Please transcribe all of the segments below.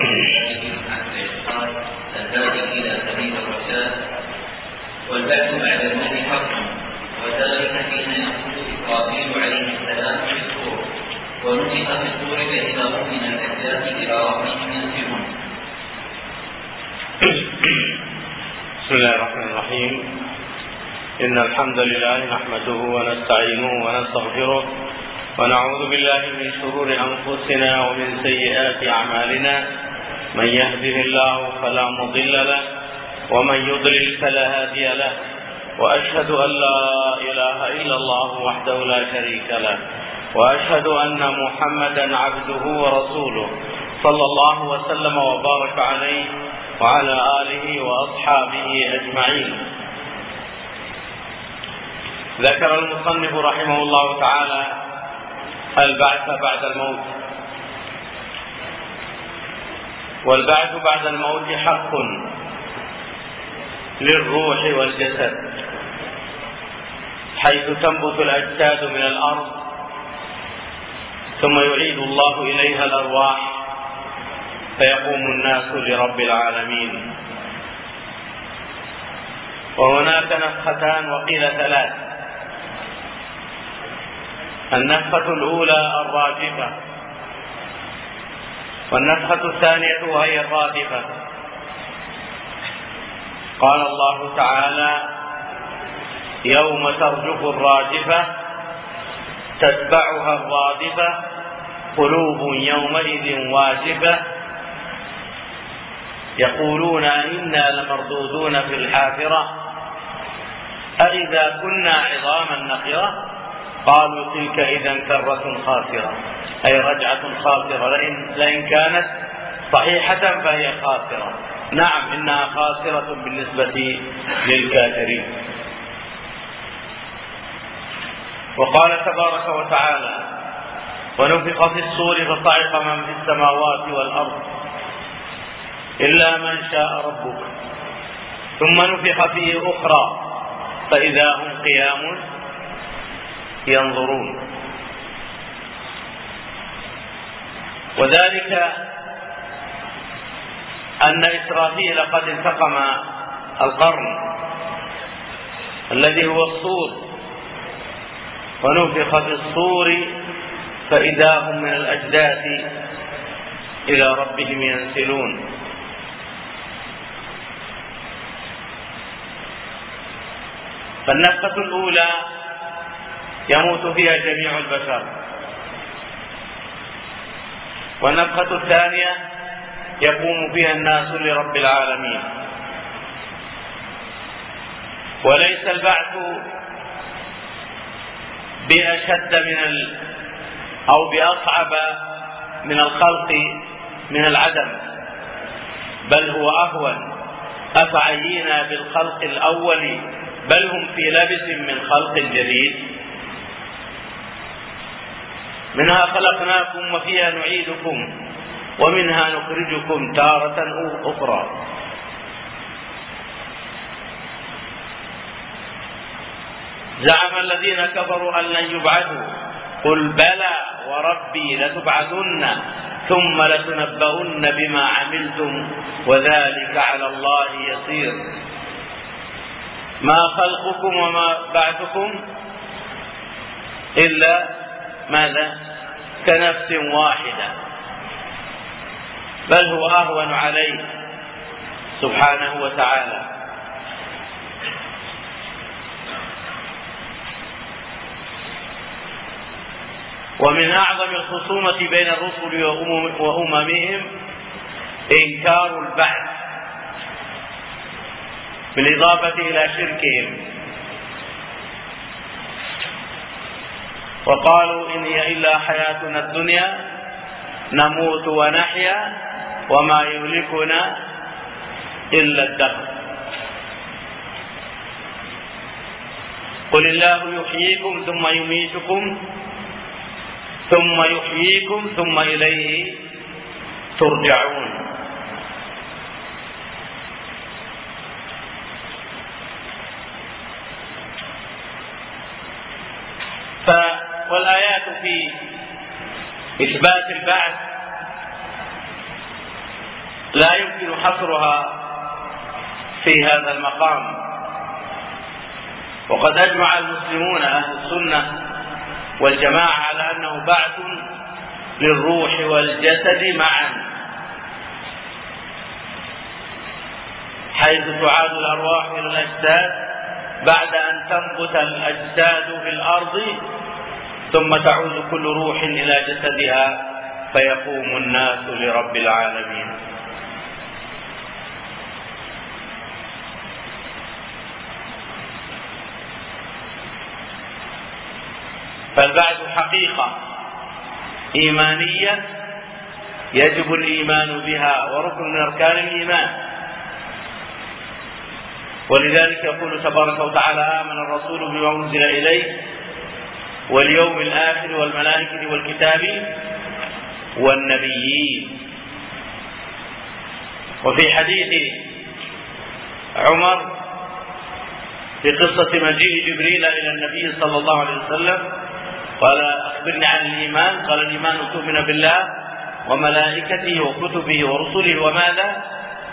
الهادي إلى سبيل الرشاد والبعث بعد الموت حق، وذلك حين يخرج إسرافيل عليه السلام في الصور ونفخ في الصور فإذا هم من الأجداث إلى ربهم ينسلون. بسم الله الرحمن الرحيم. إن الحمد لله نحمده ونستعينه ونستغفره ونعوذ بالله من شرور أنفسنا ومن سيئات أعمالنا، من يهده الله فلا مضل له ومن يضلل فلا هادي له، وأشهد أن لا إله إلا الله وحده لا شريك له، وأشهد أن محمدا عبده ورسوله صلى الله وسلم وبارك عليه وعلى آله وأصحابه أجمعين. ذكر المصنف رحمه الله تعالى البعث بعد الموت. والبعث بعد الموت حق للروح والجسد، حيث تنبت الأجساد من الأرض ثم يعيد الله إليها الأرواح فيقوم الناس لرب العالمين. وهناك نفختان وقيل ثلاث. النفخة الأولى الراجفة، والنفخة الثانية وهي الرادفة. قال الله تعالى: يوم ترجف الراجفة تتبعها الرادفة قلوب يومئذ واجفة يقولون إنا لمردودون في الحافرة أإذا كنا عظاما نخرة قالوا تلك إذا كرة خاسرة، أي رجعة خاسرة، لئن كانت صحيحة فهي خاسرة. نعم، إنها خاسرة بالنسبة للكافرين. وقال تبارك وتعالى: ونفخ في الصور فصعق من في السماوات والأرض إلا من شاء ربك ثم نفخ فيه أخرى فإذا هم قيام ينظرون. وذلك أن إسرافيل قد التقم القرن الذي هو الصور، ونفخ في الصور فإذا هم من الأجداث إلى ربهم ينسلون. فالنفخة الأولى يموت فيها جميع البشر، والنفخة الثانية يقوم فيها الناس لرب العالمين. وليس البعث بأشد أو بأصعب من الخلق من العدم، بل هو أهون. أفعينا بالخلق الأول بل هم في لبس من خلق جديد. منها خلقناكم وفيها نعيدكم ومنها نخرجكم تارة أخرى. زعم الذين كفروا أن لن يبعثوا قل بلى وربي لتبعثن ثم لتنبؤن بما عملتم وذلك على الله يسير. ما خلقكم وما بعثكم إلا ماذا؟ كنفس واحدة، بل هو أهون عليه سبحانه وتعالى. ومن أعظم الخصومة بين الرسل وأممهم إنكار البعث بالإضافة إلى شركهم، وقالوا إن هي إلا حياتنا الدنيا نموت ونحيا وما يهلكنا إلا الدهر. قل الله يحييكم ثم يميتكم ثم يحييكم ثم إليه ترجعون. والآيات في إثبات البعث لا يمكن حصرها في هذا المقام. وقد أجمع المسلمون أهل السنة والجماعة على أنه بعث للروح والجسد معا، حيث تعاد الأرواح إلى الأجساد بعد أن تنبت الأجساد في الأرض، ثم تعود كل روح إلى جسدها فيقوم الناس لرب العالمين. فالبعث حقيقة إيمانية يجب الإيمان بها وركن من أركان الإيمان. ولذلك يقول تبارك وتعالى: آمن الرسول بما أنزل إليه واليوم الآخر والملائكة والكتاب والنبيين. وفي حديث عمر في قصة مجيء جبريل إلى النبي صلى الله عليه وسلم قال: أخبرني عن الإيمان. قال: الإيمان أن تؤمن بالله وملائكته وكتبه ورسله وماذا؟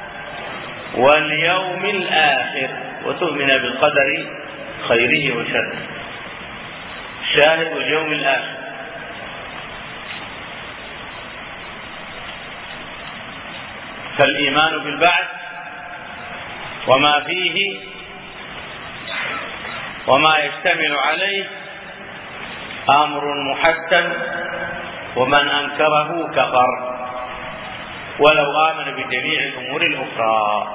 واليوم الآخر، وتؤمن بالقدر خيره وشره. شاهد واليوم الآخر. فالإيمان بالبعث وما فيه وما يشتمل عليه أمر محتم، ومن أنكره كفر ولو آمن بجميع الأمور الأخرى.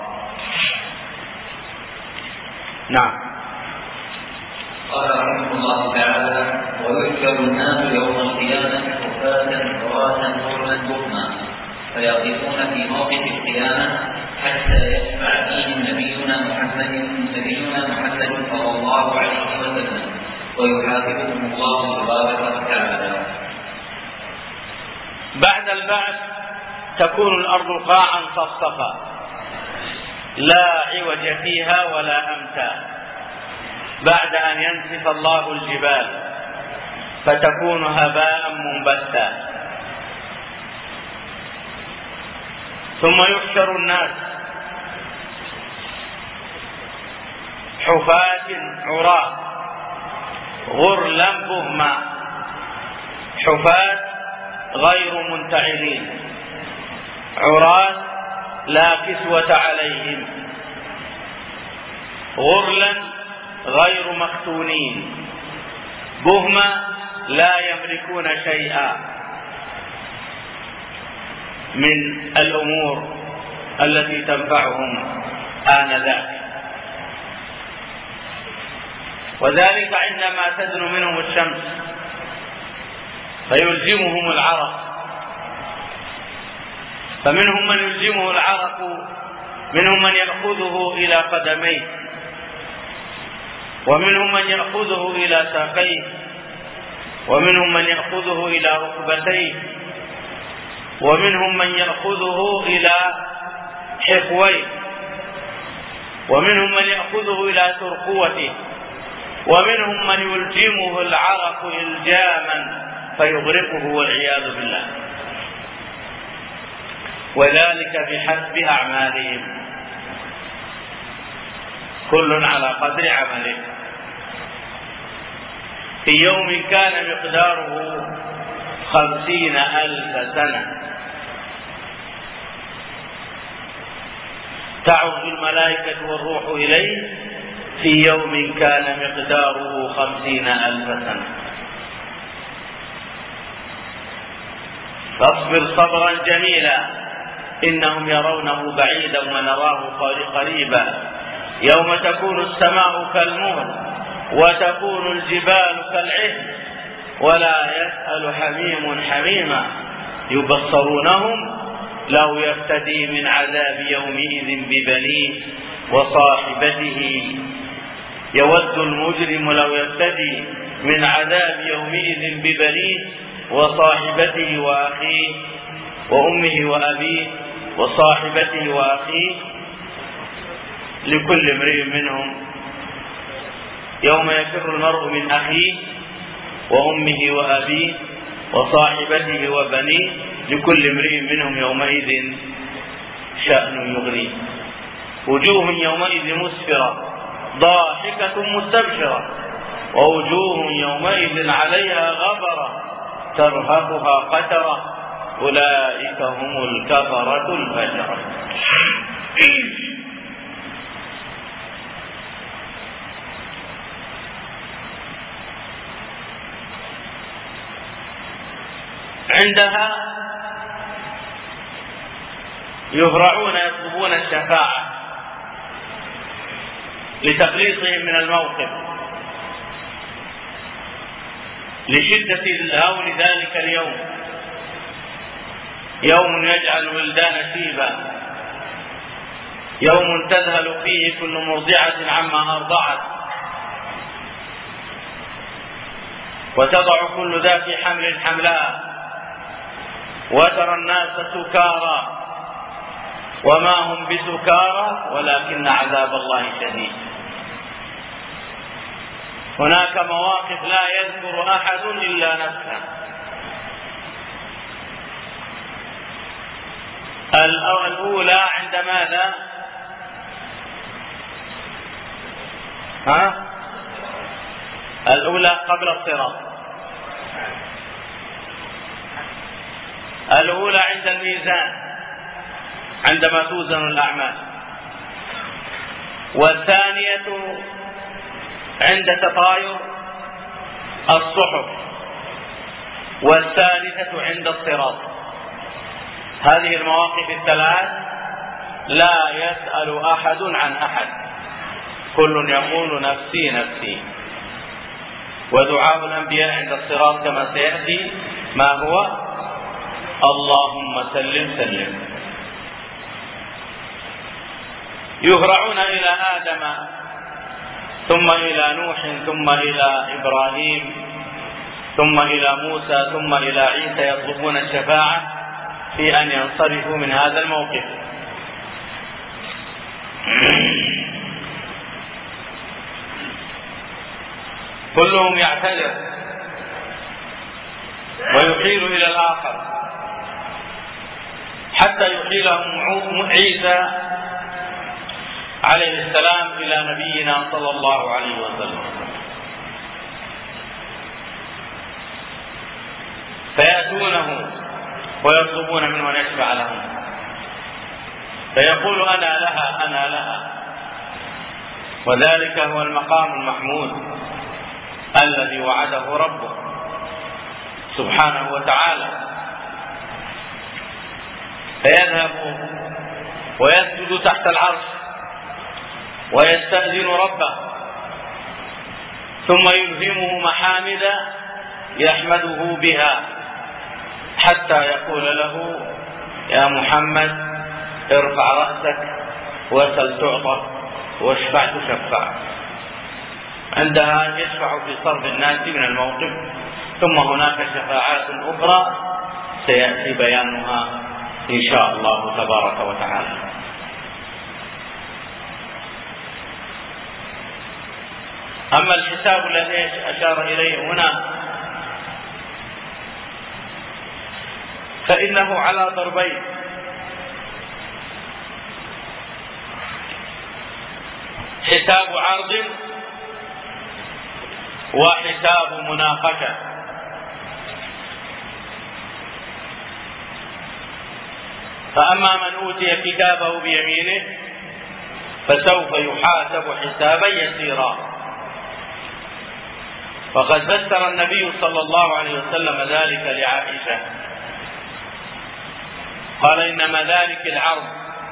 نعم. قال رحمه الله تعالى: ويحشر الناس يوم القيامة حفاة عراة غرلا بكما فيقفون في موقف القيامة حتى يشفع فيهم نبينا محمد صلى الله عليه وسلم ويحاسبهم الله تبارك وتعالى. بعد البعث تكون الأرض قاعا صفصفا لا عوج فيها ولا أمتا، بعد أن ينسف الله الجبال فتكون هباء منبثا. ثم يحشر الناس حفاة عراة غرلا بهما، حفاة غير منتعلين، عراة لا كسوة عليهم، غرلا غير مختونين، بهما لا يملكون شيئا من الأمور التي تنفعهم آنذاك. وذلك عندما تدنو منهم الشمس فيلزمهم العرق، فمنهم من يلزمه العرق، منهم من يأخذه إلى قدميه، ومنهم من يأخذه إلى ساقيه، ومنهم من يأخذه إلى ركبتيه، ومنهم من يأخذه إلى حقويه، ومنهم من يأخذه إلى ترقوته، ومنهم من يلجمه العرق إلجاما فيغرقه والعياذ بالله. وذلك بحسب أعمالهم، كل على قدر عمله. في يوم كان مقداره 50,000 سنة تعرج الملائكة والروح إليه في يوم كان مقداره 50,000 سنة. فاصبر صبرا جميلا إنهم يرونه بعيدا ونراه قريبا، يوم تكون السماء كالمهل وتكون الجبال كالعهن ولا يسأل حميم حميما يبصرونهم لو يفتدي من عذاب يومئذ ببنيه وصاحبته، يود المجرم لو يفتدي من عذاب يومئذ ببنيه وصاحبته وأخيه وأمه وأبيه وصاحبته وأخيه، لكل امرئ منهم يوم يفر المرء من أخيه وأمه وأبيه وصاحبته وبنيه، لكل امرئ منهم يومئذ شأن يغنيه. وجوه يومئذ مسفرة ضاحكة مستبشرة ووجوه يومئذ عليها غبرة ترهقها قترة أولئك هم الكفرة الفجرة. عندها يهرعون يطلبون الشفاعة لتخليصهم من الموقف لشدة الهول ذلك اليوم، يوم يجعل الولدان شيبا، يوم تذهل فيه كل مرضعة عما أرضعت وتضع كل ذات حمل حملها وترى الناس سكارى وما هم بسكارى ولكن عذاب الله شديد. هناك مواقف لا يذكر أحد إلا نفسه. الأولى عند ماذا؟ الأولى قبل الصراط، الأولى عند الميزان عندما توزن الأعمال، والثانية عند تطاير الصحف، والثالثة عند الصراط. هذه المواقف الثلاث لا يسأل أحد عن أحد، كل يقول نفسي نفسي. ودعاء الأنبياء عند الصراط كما سيأتي ما هو؟ اللهم سلم سلم. يهرعون إلى آدم ثم إلى نوح ثم إلى إبراهيم ثم إلى موسى ثم إلى عيسى يطلبون الشفاعة في أن ينصرفوا من هذا الموقف. كلهم يعتذر ويحيل إلى الآخر حتى يحيلهم عيسى عليه السلام إلى نبينا صلى الله عليه وسلم، فيأتونه ويطلبون منه أن يشفع لهم، فيقول أنا لها أنا لها. وذلك هو المقام المحمود الذي وعده ربه سبحانه وتعالى. فيذهب ويسجد تحت العرش ويستأذن ربه، ثم يلهمه محامد يحمده بها حتى يقول له يا محمد ارفع رأسك وسل تعطى واشفع تشفع. عندها يشفع في صرف الناس من الموقف. ثم هناك شفاعات أخرى سيأتي بيانها إن شاء الله تبارك وتعالى. أما الحساب الذي أشار إليه هنا فإنه على ضربين: حساب عرض وحساب مناقشة. فأما من أوتي كتابه بيمينه فسوف يحاسب حسابا يسيرا. وقد فسر النبي صلى الله عليه وسلم ذلك لعائشة، قال إنما ذلك العرض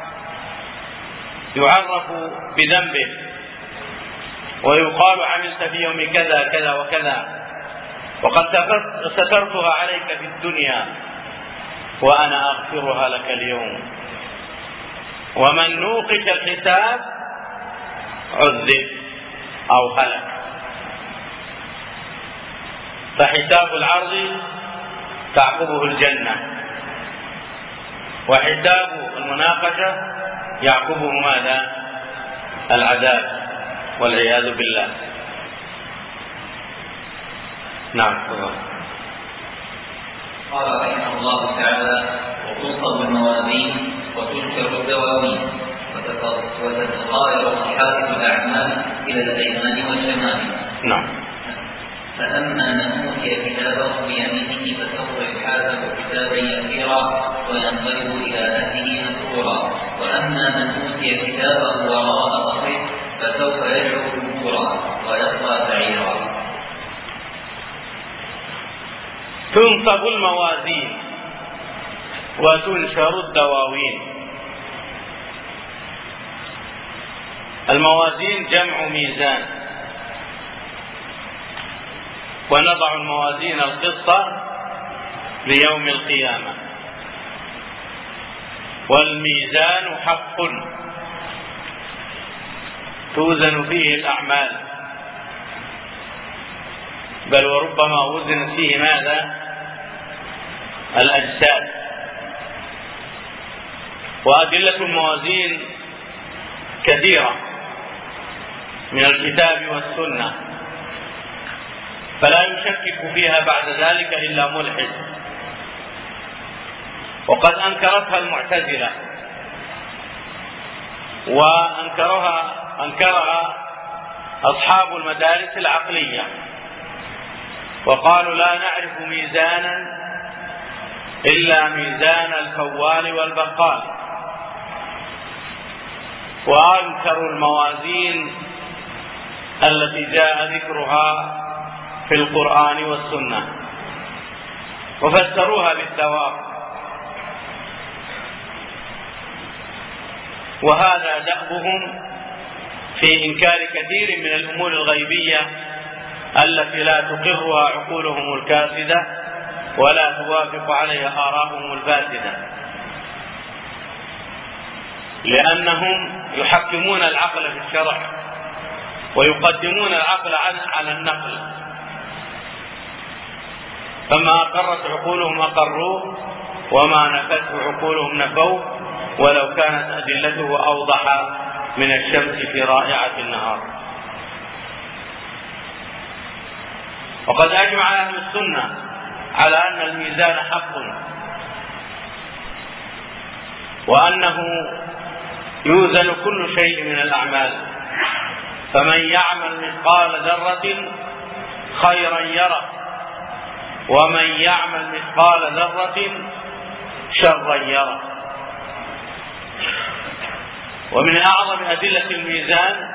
يعرف بذنبه ويقال عملت في يوم كذا كذا وكذا وقد سترتها عليك في الدنيا وأنا أغفرها لك اليوم. ومن نوقش الحساب عذب أو هلك. فحساب العرض تعقبه الجنة، وحساب المناقشة يعقبه ماذا؟ العذاب والعياذ بالله. نعم. قال رحمه الله تعالى: وتنصب الموازين وتنشر الدواء تحاسب الأعمال إلى الأيمان والشمائل. نعم. فأما من أوتي كتابه بيمينه فسوف يحاسب حسابا يسيرا وينقلب إلى أهله مسرورا، وأما من أوتي كتابه وراء ظهره فسوف يدعو ثبورا ويصلى سعيرا. تنصب الموازين وتنشر الدواوين. الموازين جمع ميزان، ونضع الموازين القسط ليوم القيامة، والميزان حق توزن فيه الأعمال، بل وربما وزن فيه ماذا؟ الأجساد. وأدلة الموازين كثيرة من الكتاب والسنة، فلا يشكك فيها بعد ذلك إلا ملحد، وقد أنكرتها المعتزلة وأنكرها أصحاب المدارس العقلية، وقالوا لا نعرف ميزانا إلا ميزان الكوال والبقال، وأنكروا الموازين التي جاء ذكرها في القرآن والسنة، وفسروها بالثواب. وهذا دأبهم في إنكار كثير من الأمور الغيبية التي لا تقرها عقولهم الكاسدة ولا توافق عليها آراءهم الفاسدة، لأنهم يحكمون العقل في الشرع ويقدمون العقل على النقل، فما أقرت عقولهم أقروه وما نفته عقولهم نفوه، ولو كانت أدلته أوضح من الشمس في رائعة النهار. وقد أجمع أهل السنة على أن الميزان حق، وأنه يوزن كل شيء من الأعمال، فمن يعمل مثقال ذرة خيرا يره، ومن يعمل مثقال ذرة شرا يره. ومن أعظم أدلة الميزان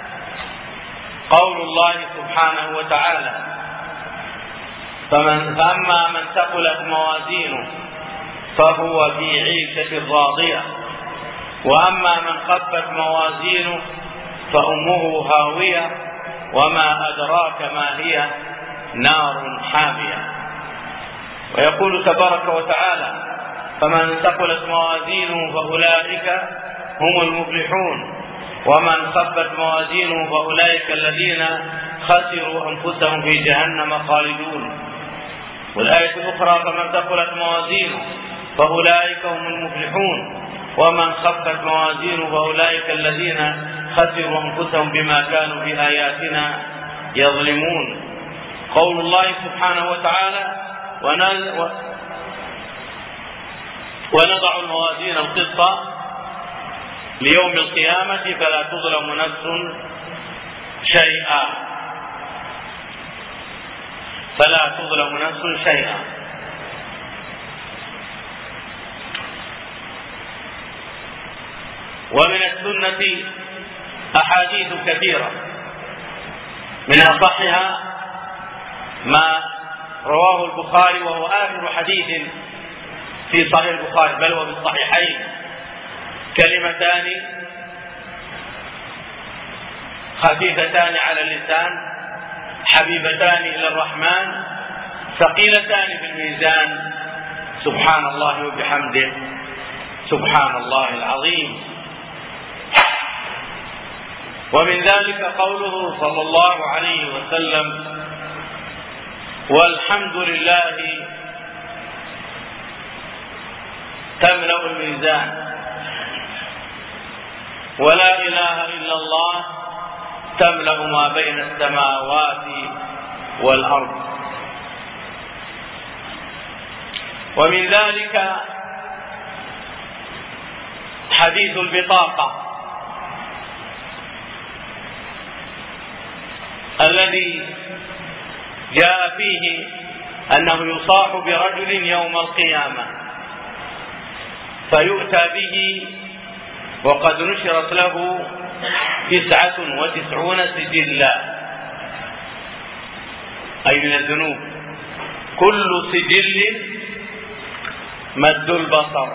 قول الله سبحانه وتعالى: فأما من ثقلت موازينه فهو في عيشة راضية، وأما من خفت موازينه فأمه هاوية وما أدراك ما هي نار حامية. ويقول تبارك وتعالى: فمن ثقلت موازينه فأولئك هم المفلحون، ومن خفت موازينه فأولئك الذين خسروا أنفسهم في جهنم خالدون. والآية الأخرى: فمن ثقلت موازينه فأولئك هم المفلحون، ومن خفت موازينه فأولئك الذين خسروا أنفسهم بما كانوا بآياتنا يظلمون. قول الله سبحانه وتعالى: ونضع الموازين القسط ليوم القيامة فلا تظلم نفس شيئا، فلا تظلم نفس شيئا. ومن السنة أحاديث كثيرة، من أصحها ما رواه البخاري، وهو آخر حديث في صحيح البخاري، بل هو بالصحيحين: كلمتان خفيفتان على اللسان حبيبتان إلى الرحمن ثقيلتان في الميزان، سبحان الله وبحمده سبحان الله العظيم. ومن ذلك قوله صلى الله عليه وسلم: والحمد لله تملأ الميزان، ولا إله إلا الله تملأ ما بين السماوات والأرض. ومن ذلك حديث البطاقة الذي جاء فيه أنه يصاح برجل يوم القيامة فيؤتى به وقد نشرت له 99 سجلا، أي من الذنوب، كل سجل مد البصر،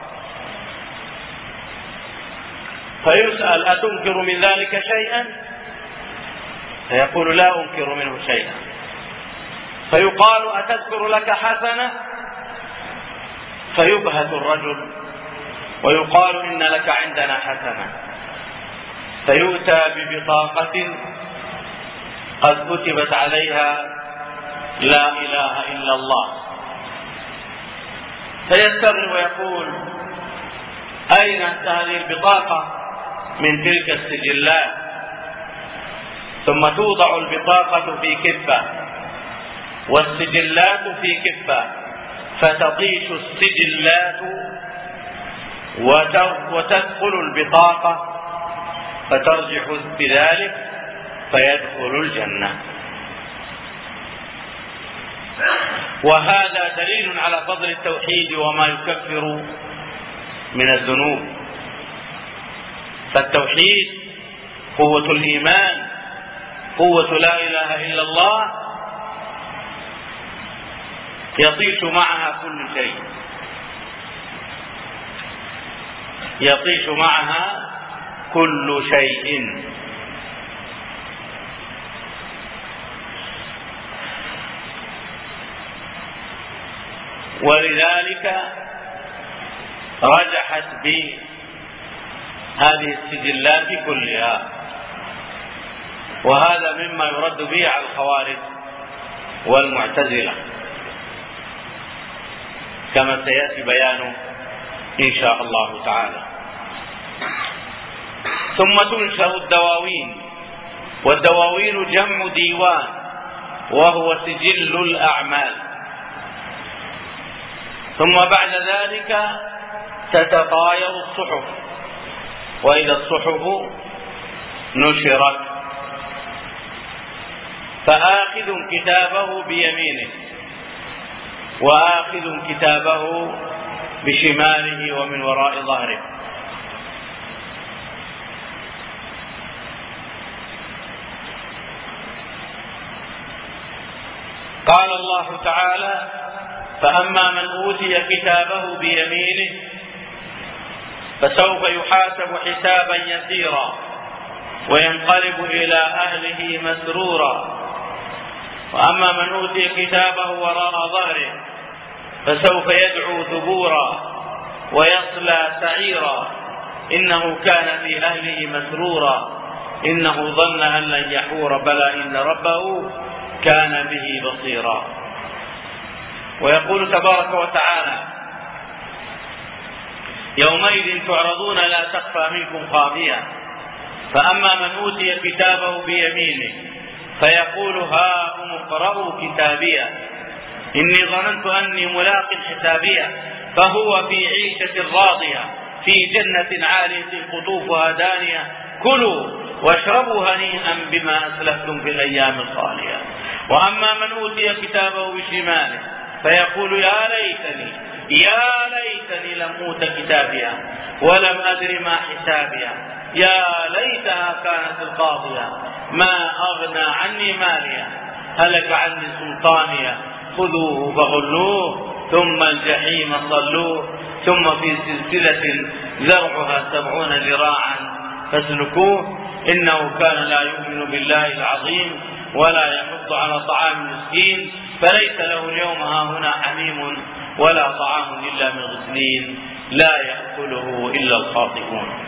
فيسأل أتنكر من ذلك شيئا؟ فيقول لا أنكر منه شيئا. فيقال أتذكر لك حسنة؟ فيبهت الرجل ويقال إن لك عندنا حسنة، فيؤتى ببطاقة قد كتبت عليها لا إله إلا الله، فيستغرب ويقول أين هذه البطاقة من تلك السجلات؟ ثم توضع البطاقة في كفة والسجلات في كفة، فتطيش السجلات وتدخل البطاقة فترجح بذلك فيدخل الجنة. وهذا دليل على فضل التوحيد وما يكفر من الذنوب. فالتوحيد قوة الإيمان، قوة لا إله إلا الله، يطيش معها كل شيء، يطيش معها كل شيء. ولذلك رجحت بهذه السجلات كلها، وهذا مما يرد به على الخوارج والمعتزلة كما سيأتي بيانه إن شاء الله تعالى. ثم تنشر الدواوين، والدواوين جمع ديوان وهو سجل الأعمال. ثم بعد ذلك تتطاير الصحف، وإذا الصحف نشرت فآخذ كتابه بيمينه وآخذ كتابه بشماله ومن وراء ظهره. قال الله تعالى: فأما من أوتي كتابه بيمينه فسوف يحاسب حسابا يسيرا وينقلب إلى أهله مسرورا، وأما من أوتي كتابه وراء ظهره فسوف يدعو ثبورا ويصلى سعيرا إنه كان في أهله مسرورا إنه ظن أن لن يحور بلى إن ربه كان به بصيرا. ويقول تبارك وتعالى: يومئذ تعرضون لا تخفى منكم خافية، فأما من أوتي كتابه بيمينه فيقول هاؤم اقرءوا كتابيه إني ظننت أني ملاق حسابيه فهو في عيشة راضية في جنة عالية قطوفها دانية كلوا واشربوا هنيئا بما أسلفتم في الأيام الخالية. وأما من أوتي كتابه بشماله فيقول يا ليتني لم أوت كتابيا ولم أدر ما حسابيا يا ليتها كانت القاضية ما أغنى عني ماليا هلك عني سلطانيا خذوه فغلوه ثم الجحيم صلوه ثم في سلسلة ذرعها 70 ذراعا فاسلكوه إنه كان لا يؤمن بالله العظيم ولا يحض على طعام المسكين فليس له اليوم هاهنا حميم ولا طعام إلا من غسلين لا يأكله إلا الخاطئون.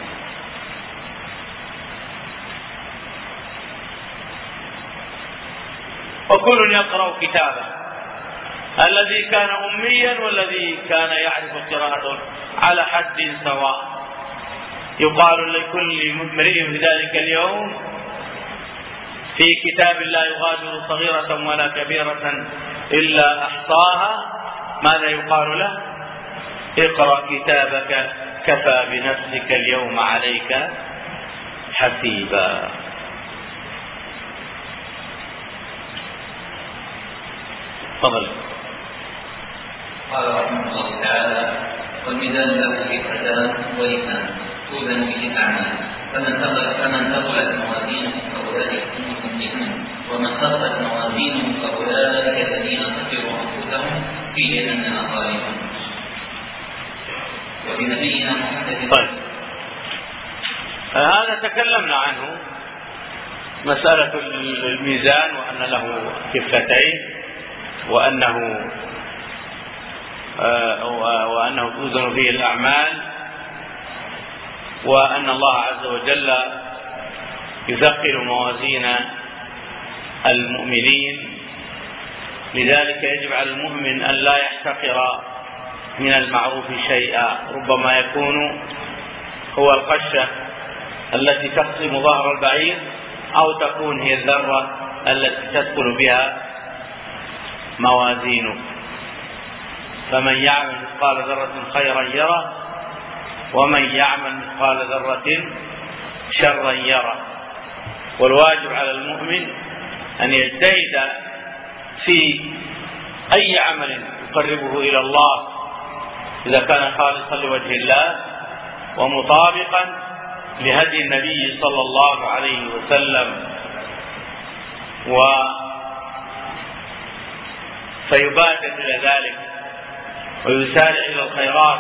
وكل يقرأ كتابه، الذي كان أميا والذي كان يعرف قراءته على حد سواء. يقال لكل امرئ في ذلك اليوم في كتاب لا يغادر صغيرة ولا كبيرة إلا أحصاها ماذا يقال له؟ اقرأ كتابك كفى بنفسك اليوم عليك حسيبا. تفضل. قال رحمه الله تعالى: والميزان له كفتان ولسان توزن به الأعمال، فمن ثقلت موازينه فأولئك هم المفلحون، ومن خفت موازينه فأولئك الذين خسروا أنفسهم في جهنم خالدون. وبنبينا محمد. طيب، هذا تكلمنا عنه، مسألة الميزان وأن له كفتين وأنه توزن فيه الأعمال، وأن الله عز وجل يثقل موازين المؤمنين. لذلك يجب على المؤمن أن لا يحتقر من المعروف شيئا، ربما يكون هو القشة التي تقسم ظهر البعير، أو تكون هي الذرة التي تدخل بها موازينه. فمن يعمل مثقال ذرة خيرا يره، ومن يعمل مثقال ذرة شرا يره. والواجب على المؤمن أن يجتهد في أي عمل يقربه إلى الله إذا كان خالصا لوجه الله ومطابقا لهدي النبي صلى الله عليه وسلم، فيبادر إلى ذلك ويسارع إلى الخيرات،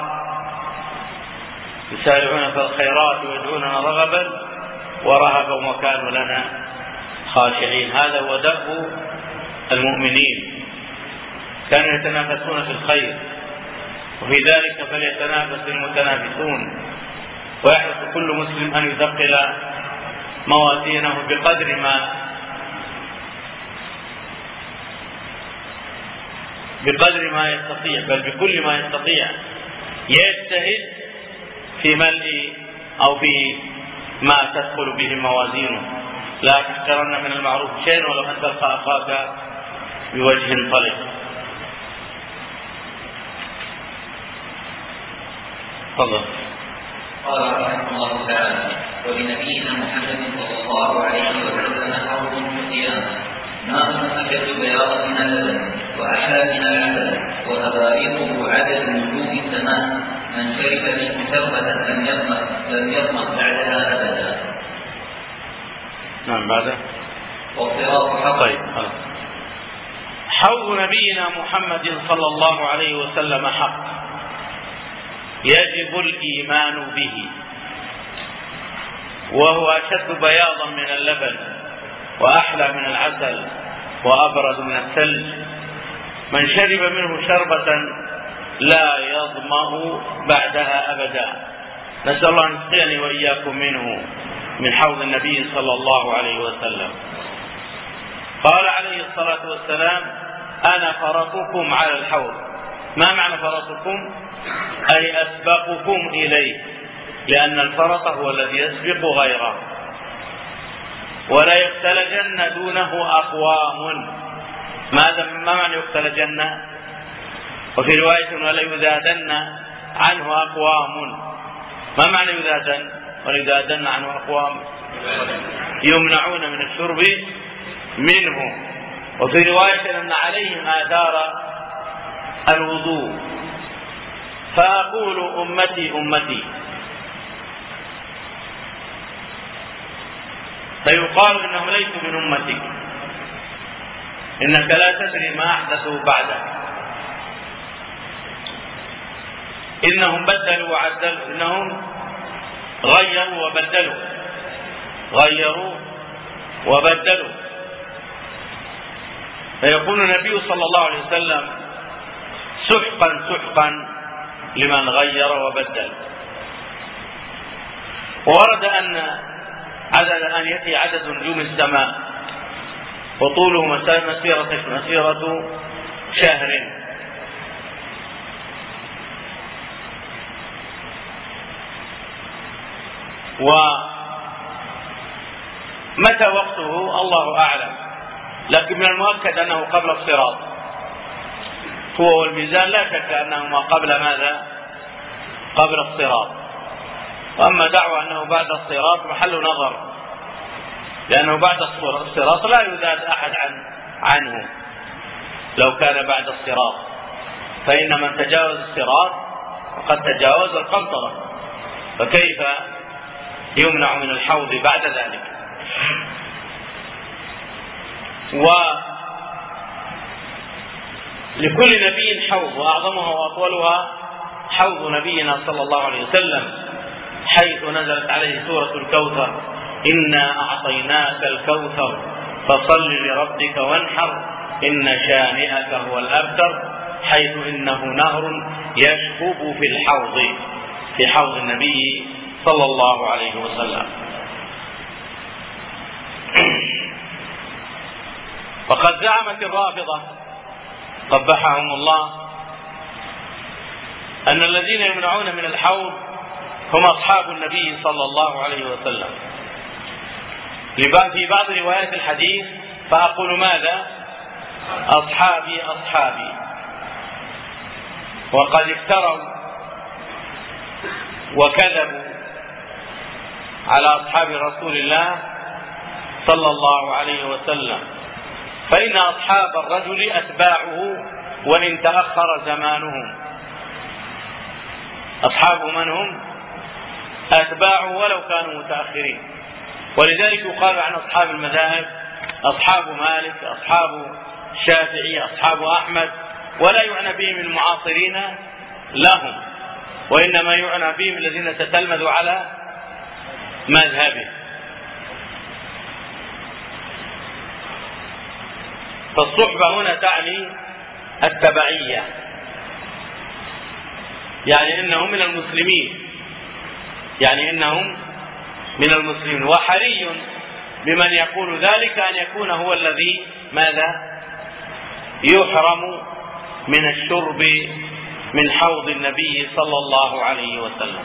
يسارعون في الخيرات ويدعوننا رغبا ورهبا وكانوا لنا خاشعين. هذا هو دأب المؤمنين، كانوا يتنافسون في الخير، وفي ذلك فليتنافس المتنافسون. ويحرص كل مسلم أن يثقل موازينه بقدر ما يستطيع، بل بكل ما يستطيع. يجتهد في ملء أو في ما تدخل به موازينه. لا تحقرن من المعروف شيئا ولو أن تلقى أخاك بوجه طلق. تفضل. قال رحمه الله تعالى: ولنبينا محمد صلى الله عليه وسلم حوض في القيامة، ماء أشد بياضا من اللبن وأحلى من العسل، وأباريقه عدد نجوم السماء، من شرب منه شربة لم يظمأ بعدها أبدا. نعم، بعده. والصراط حق. طيب، حوض نبينا محمد صلى الله عليه وسلم حق، يجب الإيمان به، وهو أشد بياضا من اللبن وأحلى من العسل وأبرد من الثلج. من شرب منه شربة لا يظمأ بعدها أبدا. نسأل الله أن يسقيني وإياكم منه، من حوض النبي صلى الله عليه وسلم. قال عليه الصلاة والسلام: أنا فرطكم على الحوض. ما معنى فرطكم؟ أي أسبقكم إليه، لأن الفرط هو الذي يسبق غيره. ولا يختلجن دونه أقوام. ما معنى يختلجن؟ وفي رواية: ولا يذادن عنه أقوام. ما معنى يذادن؟ ولا يذادن عنه أقوام؟ يمنعون من الشرب منه. وفي رواية: أن عليهم آثار الوضوء. فأقول أمتي أمتي، فيقال إنهم ليسوا من أمتك، إنك لا تدري ما أحدثوا بعدك. إنهم بدلوا وعدلوا، إنهم غيروا وبدلوا. فيقول النبي صلى الله عليه وسلم: سحقا لمن غير وبدل. وورد أن يأتي عدد نجوم السماء وطوله مسيرة شهر. ومتى وقته الله أعلم، لكن من المؤكد أنه قبل الصراط. هو والميزان لا شك أنهما قبل ماذا؟ قبل الصراط. وأما دعوة أنه بعد الصراط محل نظر، لأنه بعد الصراط لا يذاد أحد عنه. لو كان بعد الصراط، فإن من تجاوز الصراط فقد تجاوز القنطرة، فكيف يمنع من الحوض بعد ذلك؟ ولكل نبي حوض، وأعظمها وأطولها حوض نبينا صلى الله عليه وسلم، حيث نزلت عليه سورة الكوثر: إنا أعطيناك الكوثر فصل لربك وانحر إن شانئك هو الأبتر، حيث إنه نهر يشكب في حوض النبي صلى الله عليه وسلم. وقد زعمت الرافضة قبحهم الله أن الذين يمنعون من الحوض هم أصحاب النبي صلى الله عليه وسلم في بعض روايات الحديث، فأقول ماذا؟ أصحابي أصحابي. وقد افتروا وكذبوا على أصحاب رسول الله صلى الله عليه وسلم، فإن أصحاب الرجل أتباعه وإن تأخر زمانهم. أصحاب من هم؟ أتباعه ولو كانوا متأخرين. ولذلك يقال عن أصحاب المذاهب أصحاب مالك، أصحاب الشافعي، أصحاب أحمد، ولا يعنى بهم المعاصرين لهم، وإنما يعنى بهم الذين تتلمذوا على مذهبه. فالصحبة هنا تعني التبعية، يعني إنهم من المسلمين، وحري بمن يقول ذلك أن يكون هو الذي ماذا؟ يحرم من الشرب من حوض النبي صلى الله عليه وسلم.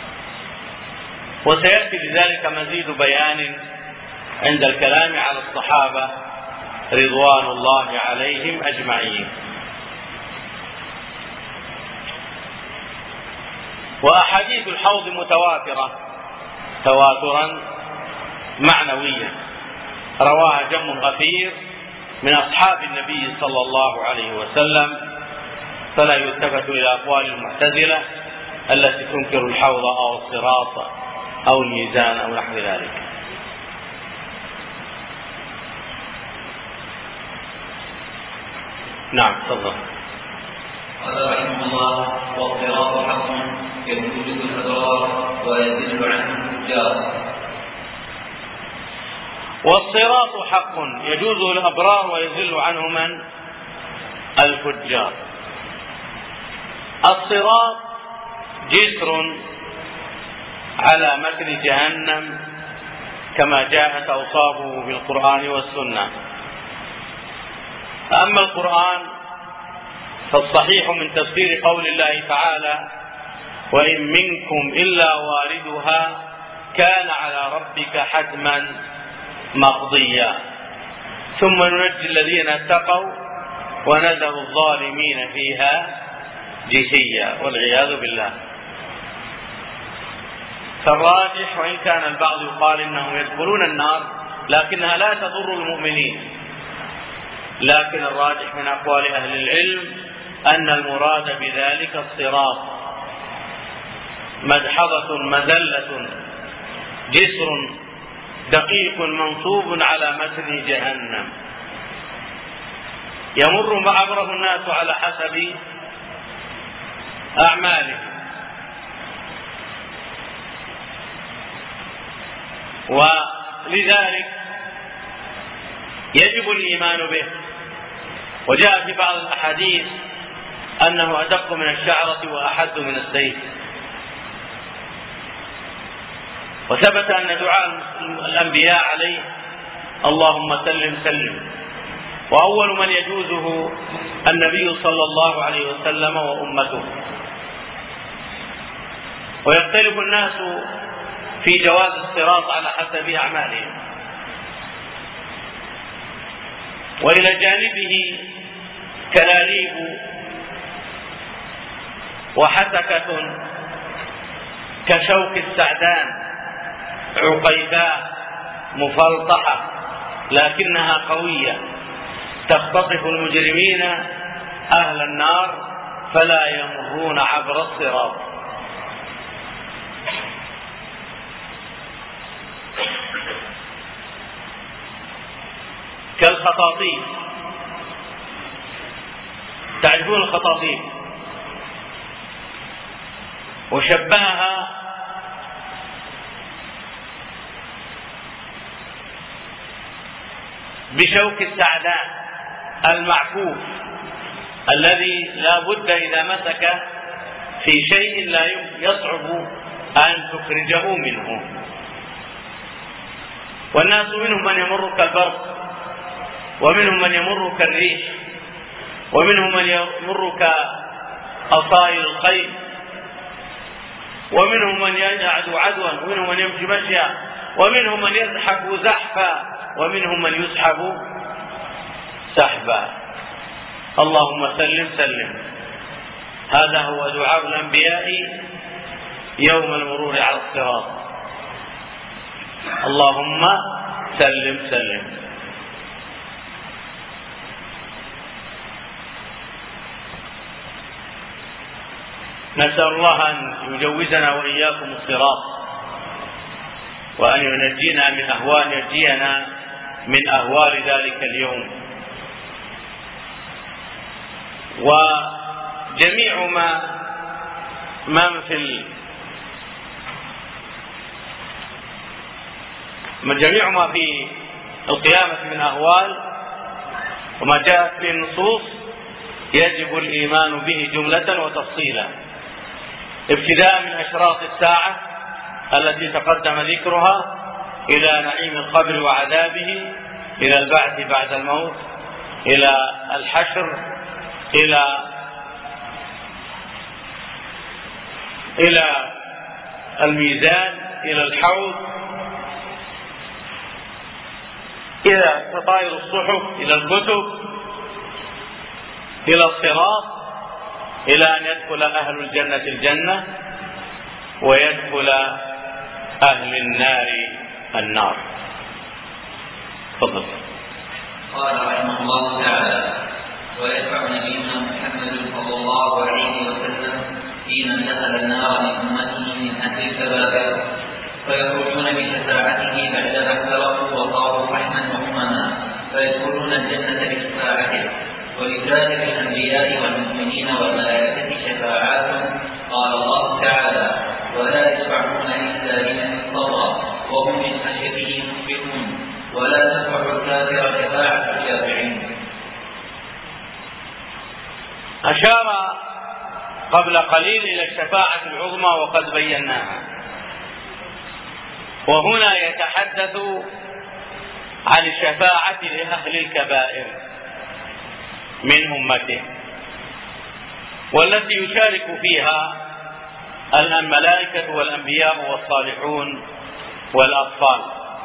وسيأتي بذلك مزيد بيان عند الكلام على الصحابة رضوان الله عليهم أجمعين. وأحاديث الحوض متواترة تواترا معنويا، رواها جم غفير من أصحاب النبي صلى الله عليه وسلم، فلا يلتفت إلى أقوال المعتزلة التي تنكر الحوض أو الصراط أو الميزان أو نحو ذلك. نعم تفضل. قال رحمه الله: والصراط حق يجوز الأبرار ويزل عنه الفجار. والصراط حق يجوز الأبرار ويزل عنه من؟ الفجار. الصراط جسر على متن جهنم كما جاءت أوصافه في القرآن والسنة. أما القرآن فالصحيح من تفسير قول الله تعالى: وإن منكم إلا واردها كان على ربك حتما مقضيا ثم ننجي الذين اتقوا ونذر الظالمين فيها جثيا، والعياذ بالله. فالراجح، وإن كان البعض يقال إنهم يدخلون النار لكنها لا تضر المؤمنين، لكن الراجح من أقوال أهل العلم أن المراد بذلك الصراط، مدحضة مذلة جسر دقيق منصوب على متن جهنم يمر عبره الناس على حسب أعمالهم. ولذلك يجب الإيمان به. وجاء في بعض الأحاديث أنه أدق من الشعرة وأحد من السيف. وثبت أن دعاء الأنبياء عليه: اللهم سلم سلم. وأول من يجوزه النبي صلى الله عليه وسلم وأمته. ويختلف الناس في جواز الصراط على حسب أعمالهم. وإلى جانبه كلاليب وحسكة كشوك السعدان عقيباء مفلطحة لكنها قوية تختطف المجرمين أهل النار فلا يمرون عبر الصراط. كالخطاطيف، تعرفون الخطاطيف، وشبهها بشوك السعدان المعكوف الذي لا بد إذا مسك في شيء لا يصعب أن تخرجه منه. والناس منهم من يمر كالبرق، ومنهم من يمر كالريح، ومنهم من يمر كأصائل الخيل، ومنهم من يعدو عدوا، ومنهم من يمشي مشيا، ومنهم من يزحف زحفا، ومنهم من يسحب سحبا. اللهم سلم سلم. هذا هو دعاء الأنبياء يوم المرور على الصراط، اللهم سلم سلم. نسأل الله أن يجوزنا وإياكم الصراط، وأن ينجينا من أهوال ذلك اليوم. وجميع جميع ما في القيامة من أهوال وما جاءت في النصوص يجب الإيمان به جملة وتفصيلا، ابتداء من أشراط الساعة التي تقدم ذكرها، إلى نعيم القبر وعذابه، إلى البعث بعد الموت، إلى الحشر، إلى الميزان، إلى الحوض، إلى تطاير الصحف، إلى الكتب، إلى الصراط، إلى أن يدخل أهل الجنة الجنة ويدخل أهل النار النار. تفضل. قال رحمه الله تعالى: ويدفع نبينا محمد صلى الله عليه وسلم في من دخل النار من أمته من أهل الكبائر، فيخرجون بشفاعته بعدما احترقوا وصاروا فحما وأمما، فيدخلون الجنة بشفاعته. ولسائر الأنبياء والمؤمنين والملائكة شفاعات. قال الله تعالى: ولا يشفعون إلا لمن ارتضى وهم من خشيته مشفقون، ولا تنفع الكافر شفاعة الشافعين. أشار قبل قليل إلى الشفاعة العظمى وقد بيناها، وهنا يتحدث عن الشفاعة لأهل الكبائر من أمته، والتي يشارك فيها الملائكة والأنبياء والصالحون والأطفال،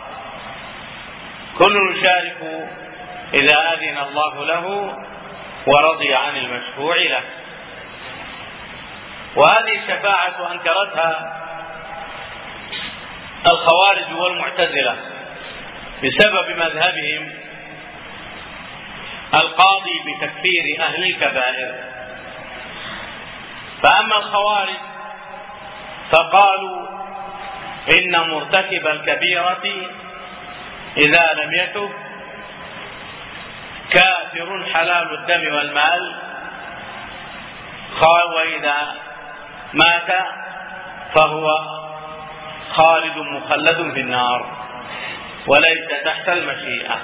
كل يشارك إذا أذن الله له ورضي عن المشفوع له. وهذه الشفاعة أنكرتها الخوارج والمعتزلة بسبب مذهبهم القاضي بتكفير أهل الكبائر. فأما الخوارج فقالوا إن مرتكب الكبيرة إذا لم يتب كافر حلال الدم والمال، وإذا مات فهو خالد مخلد في النار وليس تحت المشيئة.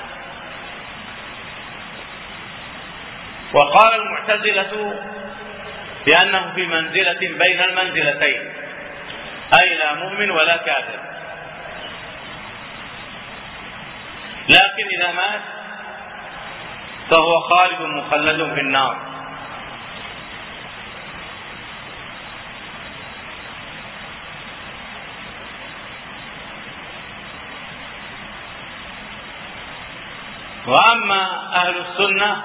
وقال المعتزلة بأنه في منزلة بين المنزلتين، أي لا مؤمن ولا كافر، لكن إذا مات فهو خالد مخلد في النار. وأما أهل السنة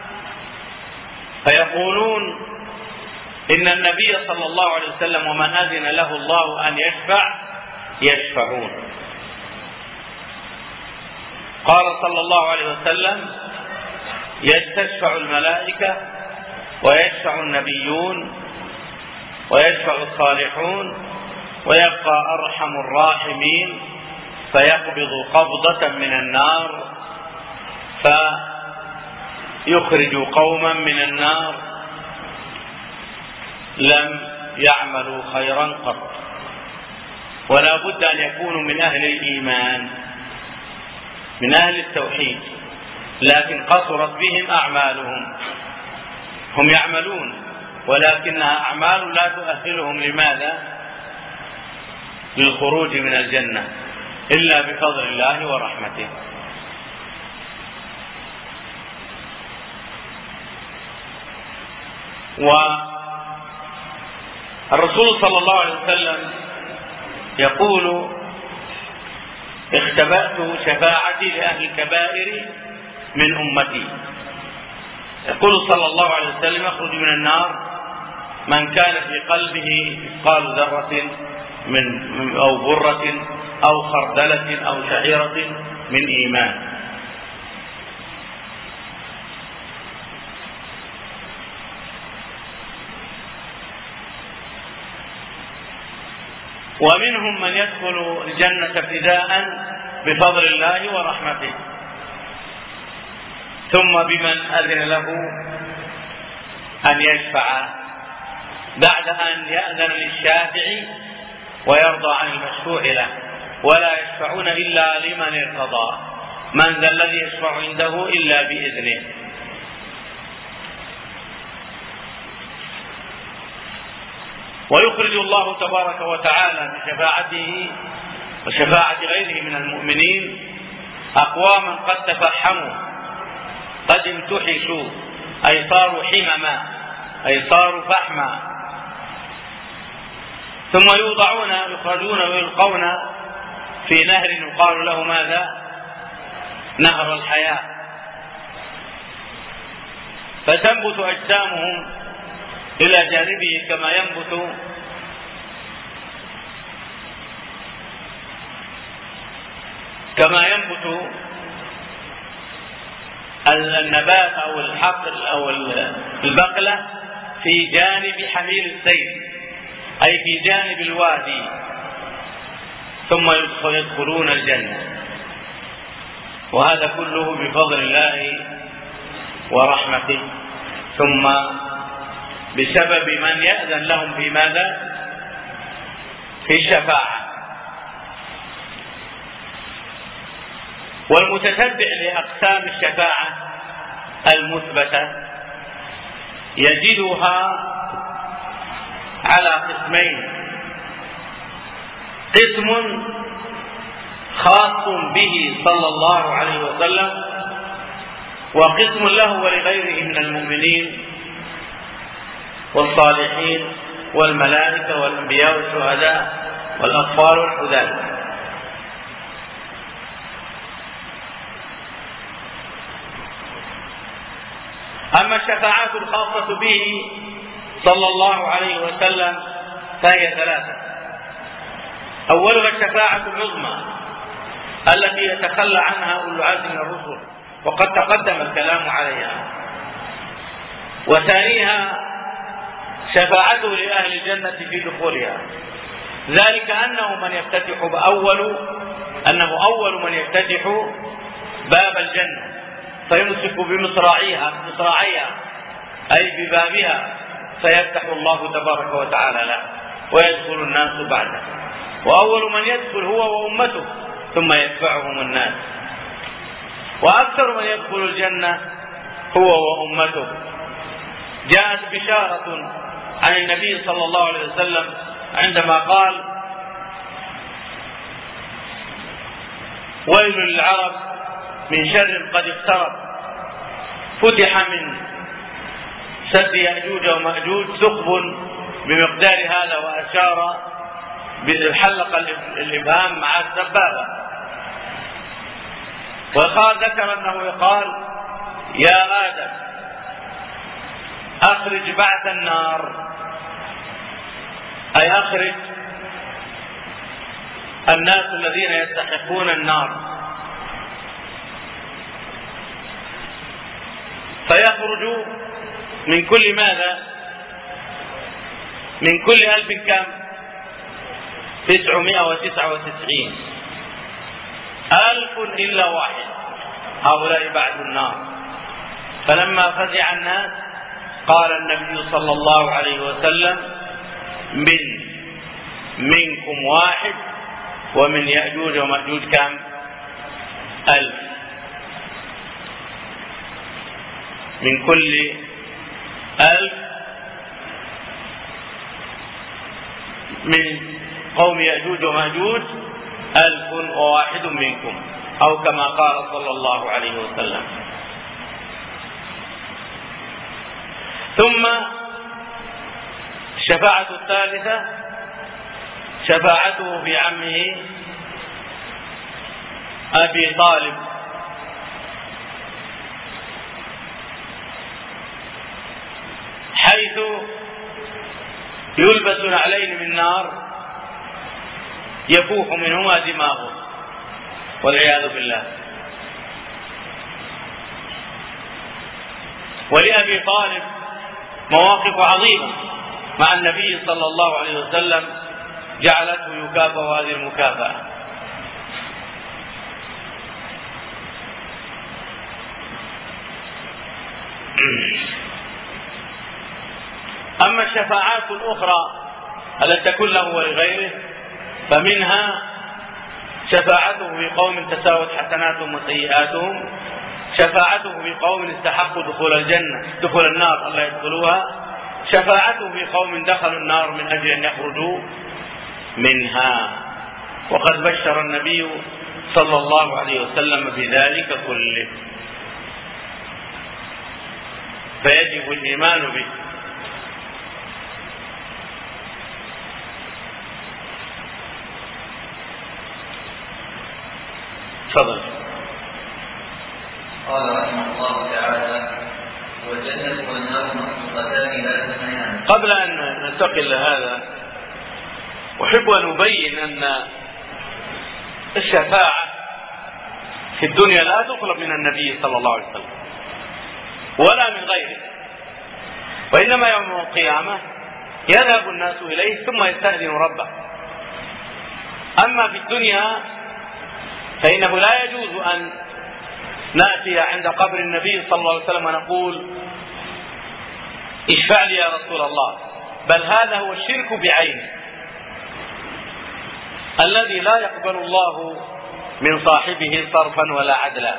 فيقولون إن النبي صلى الله عليه وسلم ومن أذن له الله أن يشفع يشفعون. قال صلى الله عليه وسلم: تشفع الملائكة ويشفع النبيون ويشفع الصالحون، ويبقى أرحم الراحمين فيقبض قبضة من النار فيخرج قوما من النار لم يعملوا خيرا قط، ولا بد أن يكونوا من أهل الإيمان من أهل التوحيد، لكن قصرت بهم أعمالهم. هم يعملون ولكنها أعمال لا تؤهلهم لماذا؟ للخروج من الجنة إلا بفضل الله ورحمته. والرسول صلى الله عليه وسلم يقول: اختبأت شفاعتي لأهل الكبائر من أمتي. يقول صلى الله عليه وسلم: يخرج من النار من كان في قلبه مثقال ذرة أو برة أو خردلة أو شعيرة من إيمان. ومنهم من يدخل الجنة ابتداء بفضل الله ورحمته، ثم بمن أذن له أن يشفع بعد أن يأذن للشافع ويرضى عن المشفوع له، ولا يشفعون إلا لمن ارتضى. من ذا الذي يشفع عنده إلا بإذنه. ويخرج الله تبارك وتعالى بشفاعته وشفاعة غيره من المؤمنين أقواما قد تفحموا، قد امتحشوا، أي صاروا حمما، أي صاروا فحما، ثم يخرجون ويلقون في نهر يقال له ماذا؟ نهر الحياة، فتنبت أجسامهم إلى جانبه كما ينبت النبات أو الحقل أو البقلة في جانب حميل السيل، أي في جانب الوادي، ثم يدخلون الجنة. وهذا كله بفضل الله ورحمته، ثم بسبب من يأذن لهم في ماذا؟ في الشفاعة. والمتتبع لأقسام الشفاعة المثبتة يجدها على قسمين: قسم خاص به صلى الله عليه وسلم، وقسم له ولغيره من المؤمنين والصالحين والملائكة والأنبياء والشهداء والأطفال والحداث. أما الشفاعات الخاصة به صلى الله عليه وسلم فهي ثلاثة: أولها الشفاعة العظمى التي يتخلى عنها أولو العزم من الرسل، وقد تقدم الكلام عليها. وثانيها شفاعته لأهل الجنة في دخولها، ذلك أنه أول من يفتتح باب الجنة فيمسك بمصراعيها أي ببابها، فيفتح الله تبارك وتعالى له ويدخل الناس بعده. وأول من يدخل هو وأمته، ثم يتبعهم الناس. وأكثر من يدخل الجنة هو وأمته. جاءت بشارة عن النبي صلى الله عليه وسلم عندما قال: ويل للعرب من شر قد اقترب، فتح من سد يأجوج ومأجوج ثقب بمقدار هذا، وأشار بحلق الإبهام مع السبابة. وقال ذكر أنه يقال: يا آدم أخرج بعث النار، أي أخرج الناس الذين يستحقون النار. فيخرج من كل ماذا؟ من كل 1000 كم؟ 999. 1000 إلا واحد، هؤلاء بعد النار. فلما فزع الناس قال النبي صلى الله عليه وسلم: منكم واحد، ومن يأجوج ومأجوج كم؟ 1000. من كل 1000 من قوم يأجوج ومأجوج 1001 منكم، أو كما قال صلى الله عليه وسلم. ثم الشفاعة الثالثة شفاعته في عمه أبي طالب، حيث يلبس نعلين من نار يفوح منهما دماغه والعياذ بالله. ولأبي طالب مواقف عظيمة مع النبي صلى الله عليه وسلم جعلته يكافئ هذه المكافأة. أما الشفاعات الأخرى التي تكون له ولغيره فمنها شفاعته في قوم تساوت حسناتهم وسيئاتهم، شفاعته في قوم استحقوا دخول النار ألا يدخلوها، شفاعته في قوم دخلوا النار من أجل أن يخرجوا منها. وقد بشر النبي صلى الله عليه وسلم بذلك كله، فيجب الإيمان به. تفضل. قال رحمه الله تعالى: والجنة والنار مخلوقتان لا تثنيان. قبل أن ننتقل لهذا أحب أن أبين أن الشفاعة في الدنيا لا تطلب من النبي صلى الله عليه وسلم ولا من غيره، وإنما يوم القيامة يذهب الناس إليه ثم يستأذن ربه. أما في الدنيا فإنه لا يجوز أن نأتي عند قبر النبي صلى الله عليه وسلم ونقول: اشفع لي يا رسول الله، بل هذا هو الشرك بعينه الذي لا يقبل الله من صاحبه صرفا ولا عدلا.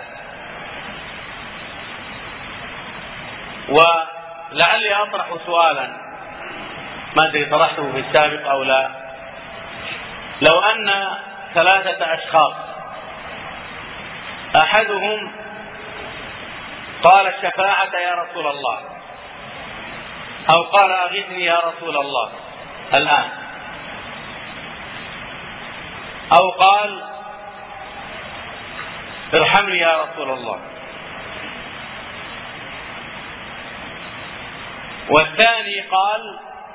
ولعلي أطرح سؤالا ما أدري طرحته في السابق أو لا: لو أن 3 أشخاص أحدهم قال الشفاعة يا رسول الله، أو قال أغثني يا رسول الله الآن، أو قال ارحمني يا رسول الله، والثاني قال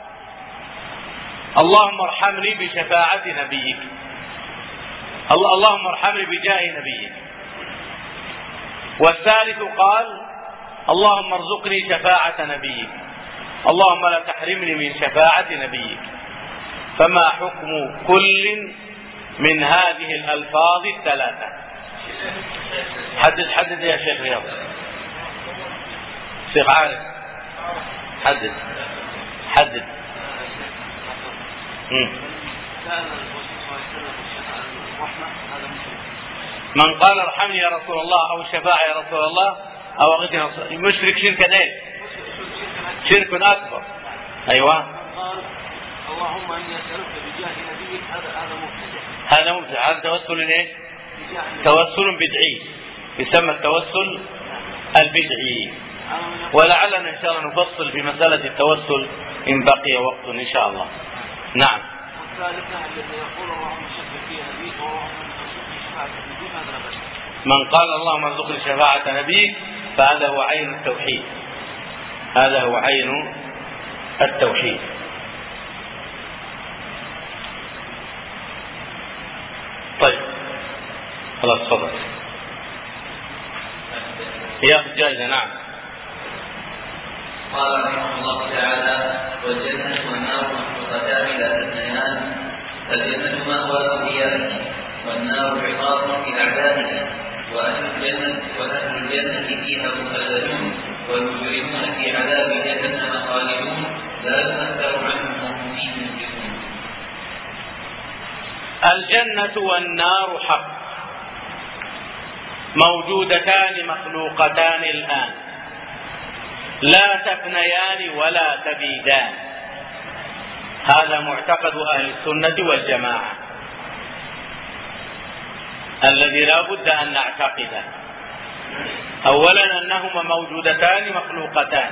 اللهم ارحمني بشفاعة نبيك، اللهم ارحمني بجاه نبيك، والثالث قال اللهم ارزقني شفاعة نبيك، اللهم لا تحرمني من شفاعة نبيك، فما حكم كل من هذه الألفاظ ال3؟ حدد يا شيخ رياض، شيخ عارف، حدد. من قال ارحمني يا رسول الله أو الشفاعة يا رسول الله أو أغثني مشرك شركا ايه؟ شرك أكبر. أيوة. قال اللهم إني أسألك بجاه نبيك، هذا مبتدع. هذا توسل ايه؟ توسل بدعي، يسمى التوسل البدعي. ولعلنا إن شاء الله نفصل في مسألة التوسل إن بقي وقت إن شاء الله. نعم. والثالثة الذي يقول اللهم شفع في نبيك اللهم ارزقني شفاعة نبيك، هذا لا بأس. من قال اللهم ارزقني شفاعة نبيك فهذا هو عين التوحيد، هذا هو عين التوحيد. طيب خلاص تفضل. هي الجائزة. نعم. قال رحمه الله تعالى: والجنة والنار مخلوقتان لا تثنيان، فالجنة مأوى أوليائه، والنار عقاب لأعدائه، وأهل الجنة فيها مخلدون، والمجرمون في عذاب جهنم خالدون لا يؤثر عنهم وهم فيه مبلسون. الجنة والنار حق، موجودتان مخلوقتان الآن، لا تفنيان ولا تبيدان. هذا معتقد أهل السنة والجماعة الذي لا بد أن نعتقده. أولا أنهما موجودتان مخلوقتان،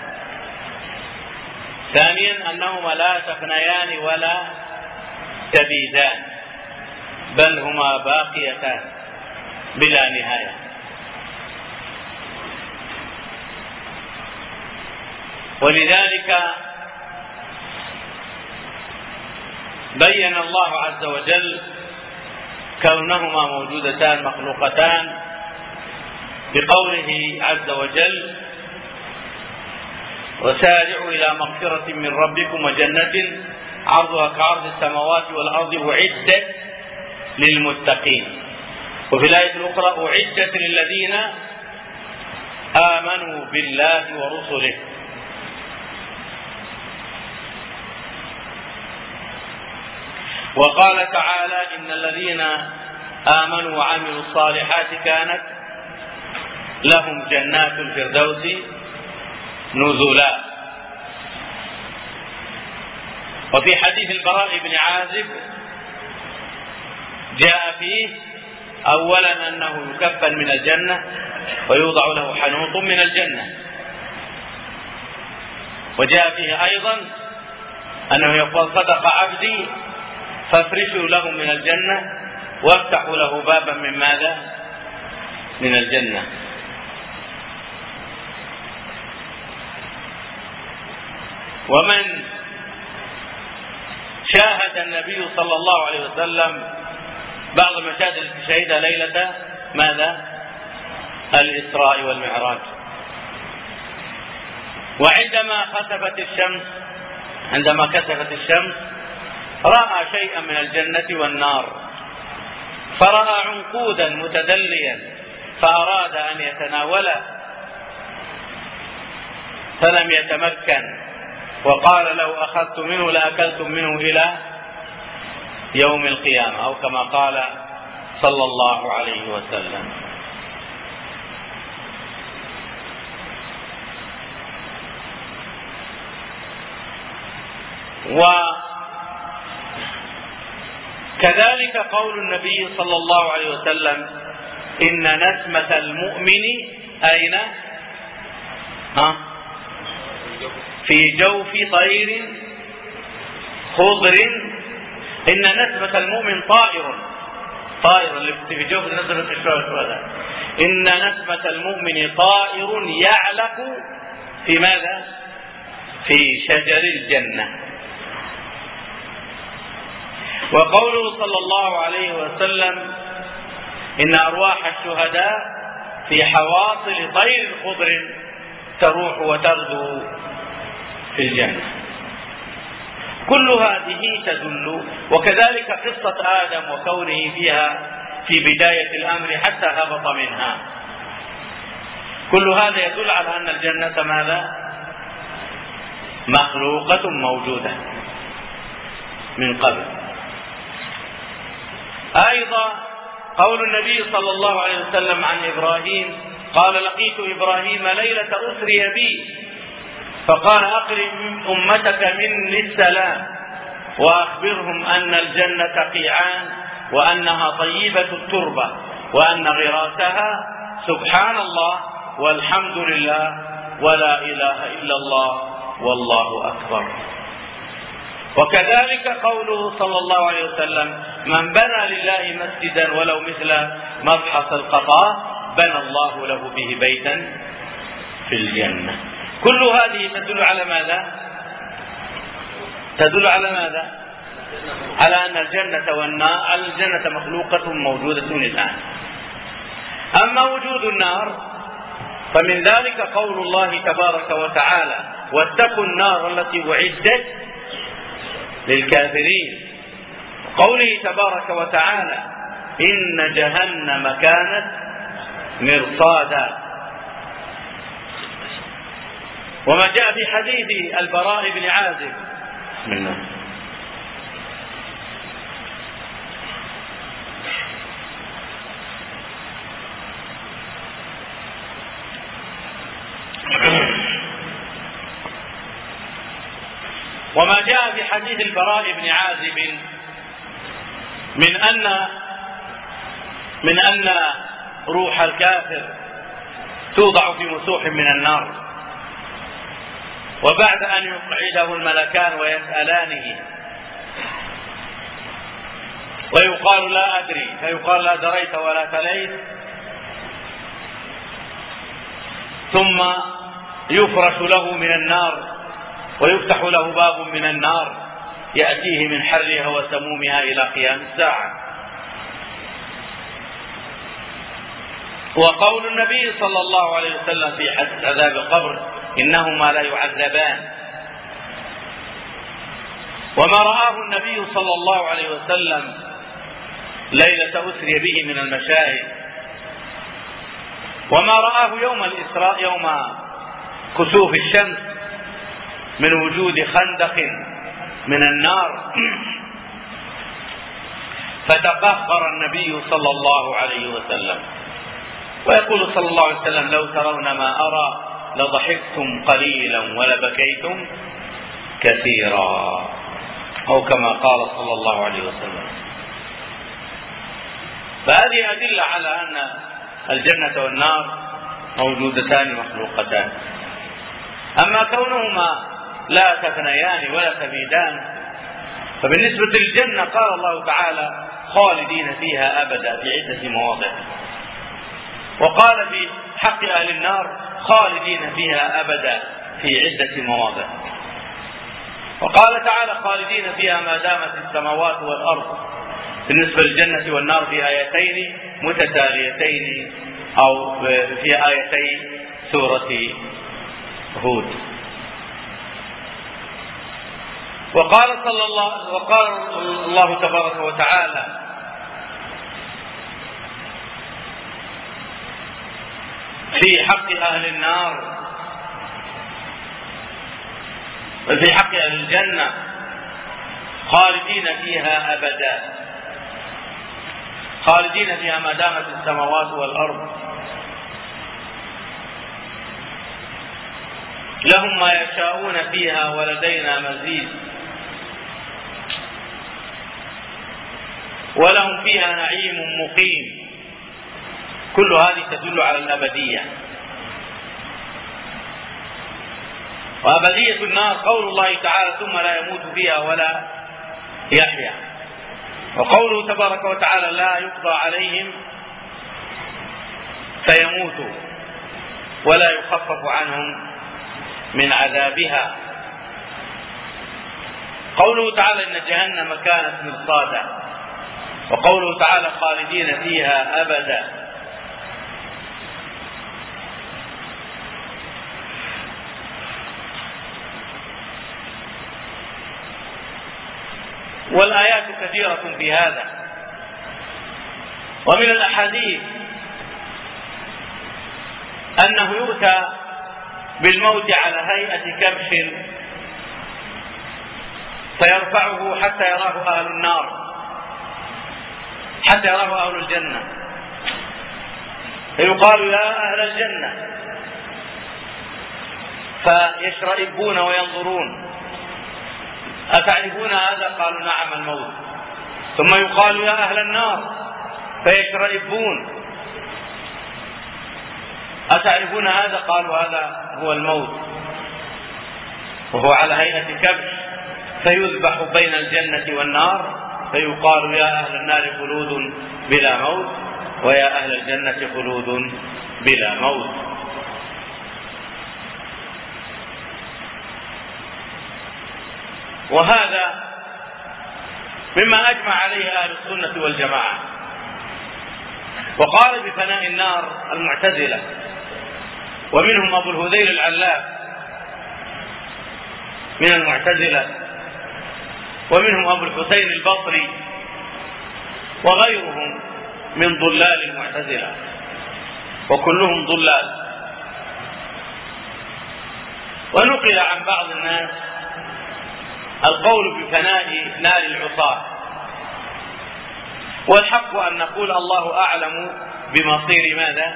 ثانيا أنهما لا تفنيان ولا تبيدان، بل هما باقيتان بلا نهاية. ولذلك بين الله عز وجل كونهما موجودتان مخلوقتان بقوله عز وجل: وسارعوا إلى مغفرة من ربكم وجنة عرضها كعرض السماوات والأرض أعدت للمتقين. وفي الآية الأخرى: أعدت للذين آمنوا بالله ورسله. وقال تعالى: إن الذين آمنوا وعملوا الصالحات كانت لهم جنات الفردوس نزلا. وفي حديث البراء بن عازب جاء فيه أولا أنه يكفن من الجنة ويوضع له حنوط من الجنة، وجاء فيه أيضا أنه يقول: صدق عبدي فافرشوا له من الجنة وافتحوا له بابا من ماذا؟ من الجنة. ومن شاهد النبي صلى الله عليه وسلم بعض المشاهد التي شهدها ليلة ماذا؟ الإسراء والمعراج. وعندما كسفت الشمس رأى شيئا من الجنة والنار، فرأى عنقودا متدليا فأراد أن يتناوله فلم يتمكن، وقال: لو أخذت منه لأكلتم منه إلى يوم القيامة، أو كما قال صلى الله عليه وسلم. وكذلك قول النبي صلى الله عليه وسلم: إن نسمة المؤمن أين؟ في جوف طير خضر. إن نسمة المؤمن طائر في جوف نسمة الشهداء. إن نسمة المؤمن طائر يعلق في ماذا؟ في شجر الجنة. وقوله صلى الله عليه وسلم: إن أرواح الشهداء في حواصل طير خضر تروح وتغدو في الجنة. كل هذه تدل. وكذلك قصة آدم وكونه فيها في بداية الأمر حتى هبط منها، كل هذا يدل على أن الجنة ماذا؟ مخلوقة موجودة من قبل. أيضا قول النبي صلى الله عليه وسلم عن إبراهيم: قال: لقيت إبراهيم ليلة أسري بي فقال: أقرئ أمتك مني السلام وأخبرهم أن الجنة قيعان وأنها طيبة التربة وأن غراسها سبحان الله والحمد لله ولا إله إلا الله والله أكبر. وكذلك قوله صلى الله عليه وسلم: من بنى لله مسجدا ولو مثل مبحث القطاء بنى الله له به بيتا في الجنة. كل هذه تدل على ماذا؟ على أن الجنة مخلوقة موجودة الآن. أما وجود النار فمن ذلك قول الله تبارك وتعالى: واتقوا النار التي أعدت للكافرين. قوله تبارك وتعالى إن جهنم كانت مرصادا. وما جاء في حديث البراء بن عازب وما جاء في حديث البراء بن عازب من أن روح الكافر توضع في مسوح من النار، وبعد أن يقعده الملكان ويسألانه ويقال لا أدري، فيقال لا دريت ولا تليت، ثم يفرش له من النار ويفتح له باب من النار يأتيه من حرها وسمومها إلى قيام الساعة. وقول النبي صلى الله عليه وسلم في حديث عذاب القبر إنهما لا يعذبان. وما رآه النبي صلى الله عليه وسلم ليلة أسري به من المشاهد، وما رآه يوم الإسراء يوم كسوف الشمس من وجود خندق من النار، فتقهقر النبي صلى الله عليه وسلم ويقول صلى الله عليه وسلم لو ترون ما أرى لضحكتم قليلا ولبكيتم كثيرا، أو كما قال صلى الله عليه وسلم. فهذه أدلة على أن الجنة والنار موجودتان مخلوقتان. أما كونهما لا تفنيان ولا تبيدان، فبالنسبة للجنة قال الله تعالى خالدين فيها أبدا في عدة مواضع، وقال في حق أهل النار خالدين فيها أبدا في عدة مواضع، وقال تعالى خالدين فيها ما دامت السماوات والأرض بالنسبة للجنة والنار في آيتين متتاليتين أو في آيتي سورة هود. وقال الله تبارك وتعالى في حق أهل النار وفي حق أهل الجنة خالدين فيها أبدا، خالدين فيها ما دامت السماوات والأرض، لهم ما يشاءون فيها ولدينا مزيد، ولهم فيها نعيم مقيم. كل هذه تدل على الأبدية. وأبدية النار قول الله تعالى ثم لا يموت فيها ولا يحيا، وقوله تبارك وتعالى لا يقضى عليهم فيموتوا ولا يخفف عنهم من عذابها. قوله تعالى إن جهنم كانت مرصادا، وقوله تعالى خالدين فيها أبدا. والآيات كثيرة في هذا. ومن الأحاديث أنه يؤتى بالموت على هيئة كبش فيرفعه حتى يراه أهل النار، حتى يراه أهل الجنة، فيقال يا أهل الجنة فيشرئبون وينظرون أتعرفون هذا؟ قالوا نعم الموت. ثم يقال يا أهل النار فيشرئبون أتعرفون هذا؟ قالوا هذا هو الموت، وهو على هيئة كبش، فيذبح بين الجنة والنار فيقال يا أهل النار خلود بلا موت ويا أهل الجنة خلود بلا موت. وهذا مما أجمع عليه أهل السنة والجماعة. وقال بفناء النار المعتزلة، ومنهم أبو الهذيل العلاف من المعتزلة، ومنهم أبو الحسين البصري وغيرهم من ضلال المعتزلة، وكلهم ضلال. ونقل عن بعض الناس القول بفناء نار العصاة، والحق أن نقول الله أعلم بمصير ماذا؟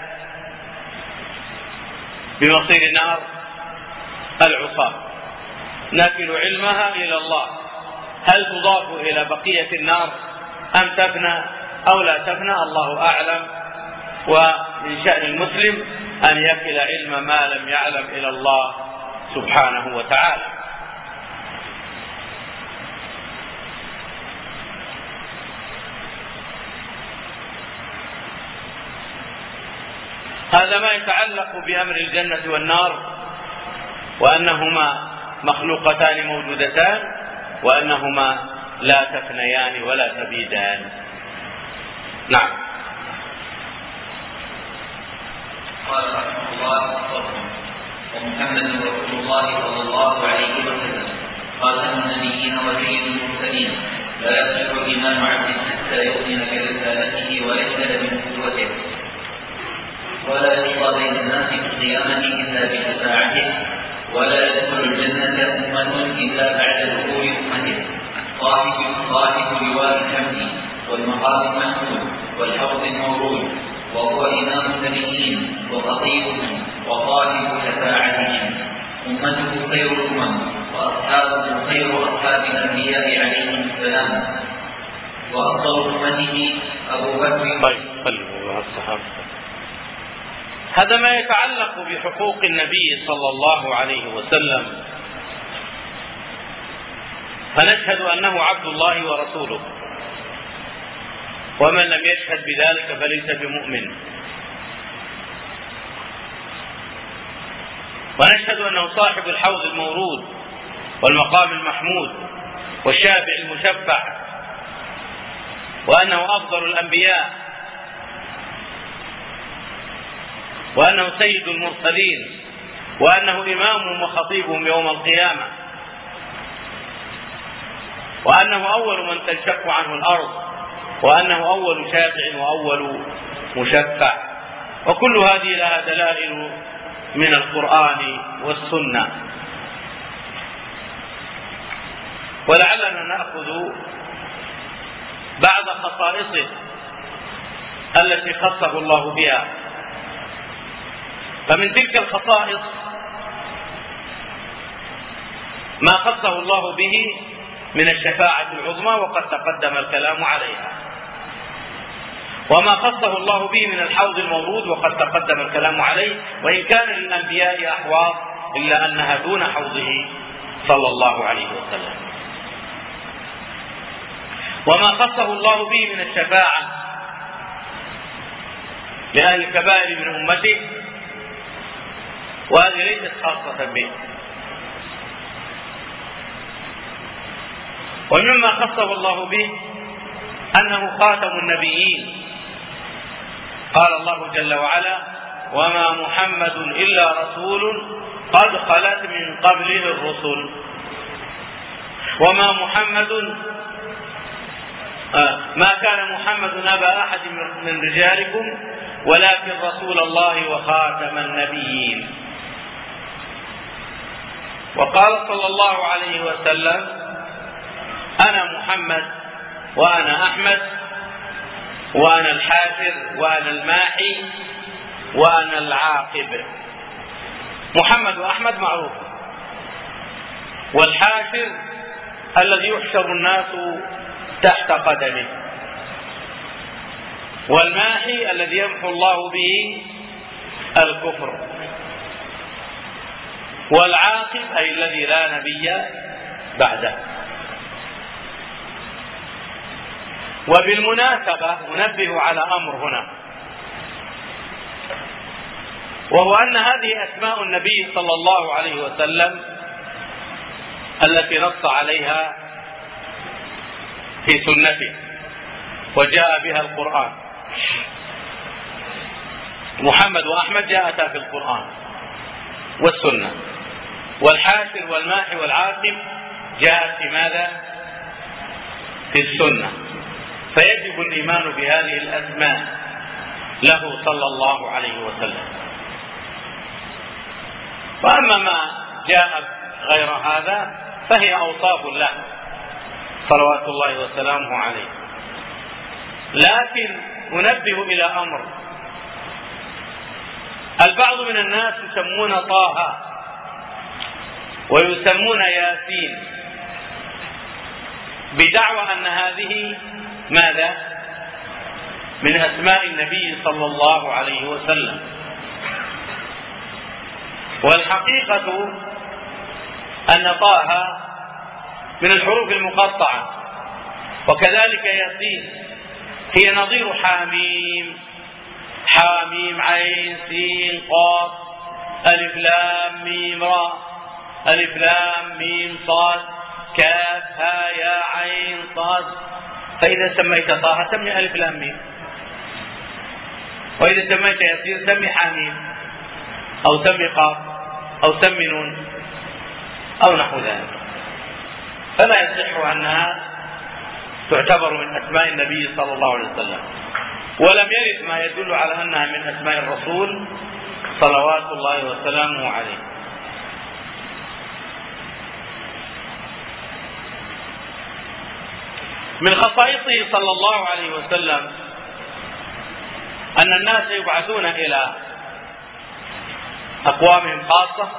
بمصير نار العصاة، نكل علمها إلى الله، هل تضاف إلى بقية النار أم تفنى أو لا تفنى؟ الله أعلم. ومن شأن المسلم أن يكل علم ما لم يعلم إلى الله سبحانه وتعالى. هذا ما يتعلق بأمر الجنة والنار، وأنهما مخلوقتان موجودتان، وأنهما لا تفنيان ولا تبيدان. نعم. قال رحمه الله: ومحمد رسول الله صلى الله عليه وسلم خاتم النبيين وسيد المرسلين، لا يصح الإيمان عبد حتى يؤمن برسالته ويشهد بنبوته، ولا يقضى بين الناس في القيامة إلا بشفاعته، ولا يدخل الجنة أمة إلا بعد دخول أمته، صاحب لواء الحمد والمقام المحمود والحوض المورود، وهو إمام النبيين وخطيبهم وصاحب شفاعتهم، أمته خير الأمم وأصحابه خير أصحاب الأنبياء عليهم السلام، وأفضل أمته أبو بكر. هذا ما يتعلق بحقوق النبي صلى الله عليه وسلم، فنشهد أنه عبد الله ورسوله، ومن لم يشهد بذلك فليس بمؤمن. ونشهد أنه صاحب الحوض المورود والمقام المحمود والشافع المشفع، وأنه أفضل الأنبياء، وأنه سيد المرسلين، وأنه إمامهم وخطيبهم يوم القيامة، وأنه أول من تنشق عنه الأرض، وأنه أول شافع وأول مشفع. وكل هذه لها دلائل من القرآن والسنة. ولعلنا نأخذ بعض خصائصه التي خصه الله بها. فمن تلك الخصائص ما خصه الله به من الشفاعة العظمى، وقد تقدم الكلام عليها، وما خصه الله به من الحوض المورود، وقد تقدم الكلام عليه، وإن كان للأنبياء أحواض إلا أنها دون حوضه صلى الله عليه وسلم. وما خصه الله به من الشفاعة لأهل الكبائر من أمته، وهذه ليست خاصة به. ومما خصه الله به أنه خاتم النبيين، قال الله جل وعلا: وما محمد إلا رسول قد خلت من قبله الرسل. وما محمد ما كان محمد أبا أحد من رجالكم ولكن رسول الله وخاتم النبيين. وقال صلى الله عليه وسلم: أنا محمد وأنا أحمد وأنا الحافر وأنا الماحي وأنا العاقب. محمد وأحمد معروف، والحافر الذي يحشر الناس تحت قدمه، والماحي الذي يمحو الله به الكفر، والعاقب أي الذي لا نبي بعده. وبالمناسبة ننبه على أمر هنا، وهو أن هذه أسماء النبي صلى الله عليه وسلم التي نص عليها في سنته وجاء بها القرآن. محمد وأحمد جاءتا في القرآن والسنة، والحاشر والماحي والعاقب جاءت في ماذا؟ في السنة. فيجب الإيمان بهذه الأسماء له صلى الله عليه وسلم. وأما ما جاء غير هذا فهي أوصاف له صلوات الله وسلامه عليه. لكن أنبه إلى أمر: البعض من الناس يسمون طه ويسمون ياسين بدعوى أن هذه ماذا؟ من أسماء النبي صلى الله عليه وسلم. والحقيقة أن طه من الحروف المقطعة، وكذلك ياسين هي نظير حاميم، حاميم عين سين قاف ألف لام ميم راء ألف لام ميم صاد كاف ها يا عين صاد. فإذا سميت طه سمي ألف لام ميم، وإذا سميت ياسين سمي حاميم أو سمي قاف أو سمي نون أو نحو ذلك. فلا يصح أنها تعتبر من أسماء النبي صلى الله عليه وسلم، ولم يرد ما يدل على أنها من أسماء الرسول صلوات الله وسلامه عليه. من خصائصه صلى الله عليه وسلم أن الناس يبعثون إلى أقوامهم خاصة،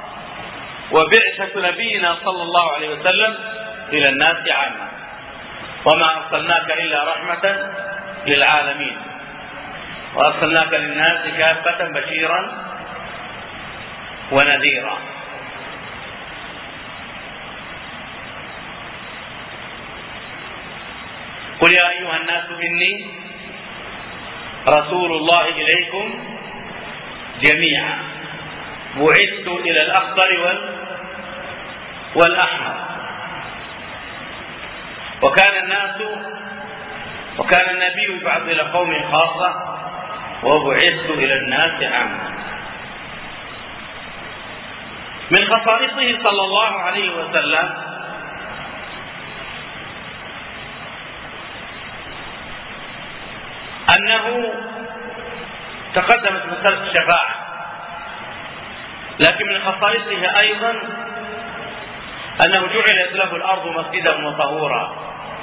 وبعثة نبينا صلى الله عليه وسلم إلى الناس عامة: وما أرسلناك إلا رحمة للعالمين وأرسلناك للناس كافة بشيرا ونذيرا. قل يا أيها الناس إني رسول الله إليكم جميعا بعثت إلى الأخضر والأحمر. وكان النبي يبعث إلى قوم خاصة وبعثت إلى الناس عامة. من خصائصه صلى الله عليه وسلم أنه تقدمت مسألة الشفاعة، لكن من خصائصه أيضا أنه جعلت له الأرض مسجدا وطهورا،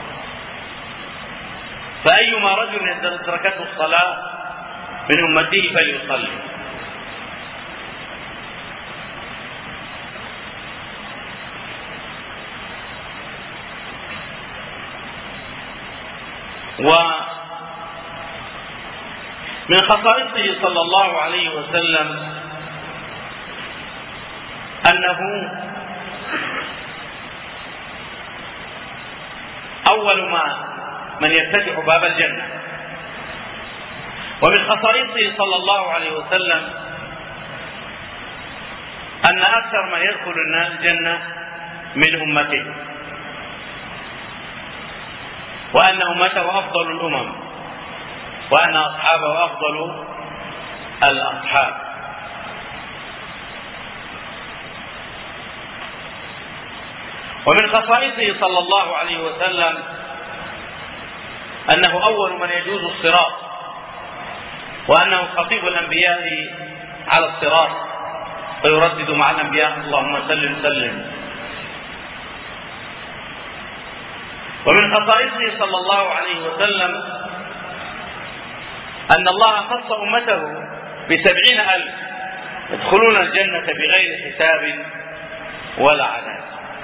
فأيما رجل أدركته الصلاة من أمته فليصلي. ومن خصائصه صلى الله عليه وسلم أنه أول من يفتتح باب الجنة. ومن خصائصه صلى الله عليه وسلم أن أكثر من يدخل الجنة من أمته، وأن أمته أفضل الأمم، وأن أصحابه أفضل الأصحاب. ومن خصائصه صلى الله عليه وسلم أنه أول من يجوز الصراط، وأنه خطيب الأنبياء على الصراط فيردد مع الأنبياء: اللهم سلم سلم. ومن خصائصه صلى الله عليه وسلم أن الله خص أمته ب70,000 يدخلون الجنة بغير حساب ولا عذاب.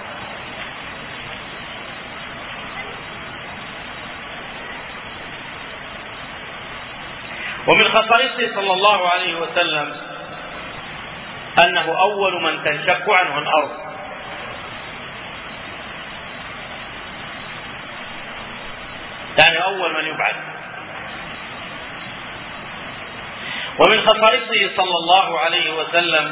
ومن خصائصه صلى الله عليه وسلم أنه أول من تنشق عنه الأرض، يعني أول من يبعث. ومن خصائصه صلى الله عليه وسلم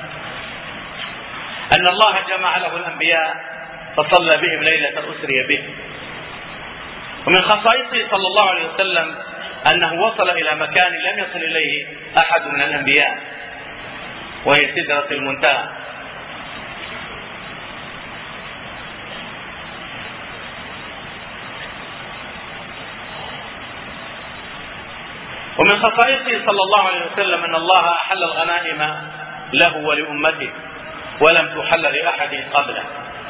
أن الله جمع له الأنبياء فصلى بهم ليلة أسري به. ومن خصائصه صلى الله عليه وسلم أنه وصل إلى مكان لم يصل إليه أحد من الأنبياء، وهي سدرة المنتهى. ومن خصائصه صلى الله عليه وسلم أن الله أحل الغنائم له ولأمته ولم تحل لأحد قبله.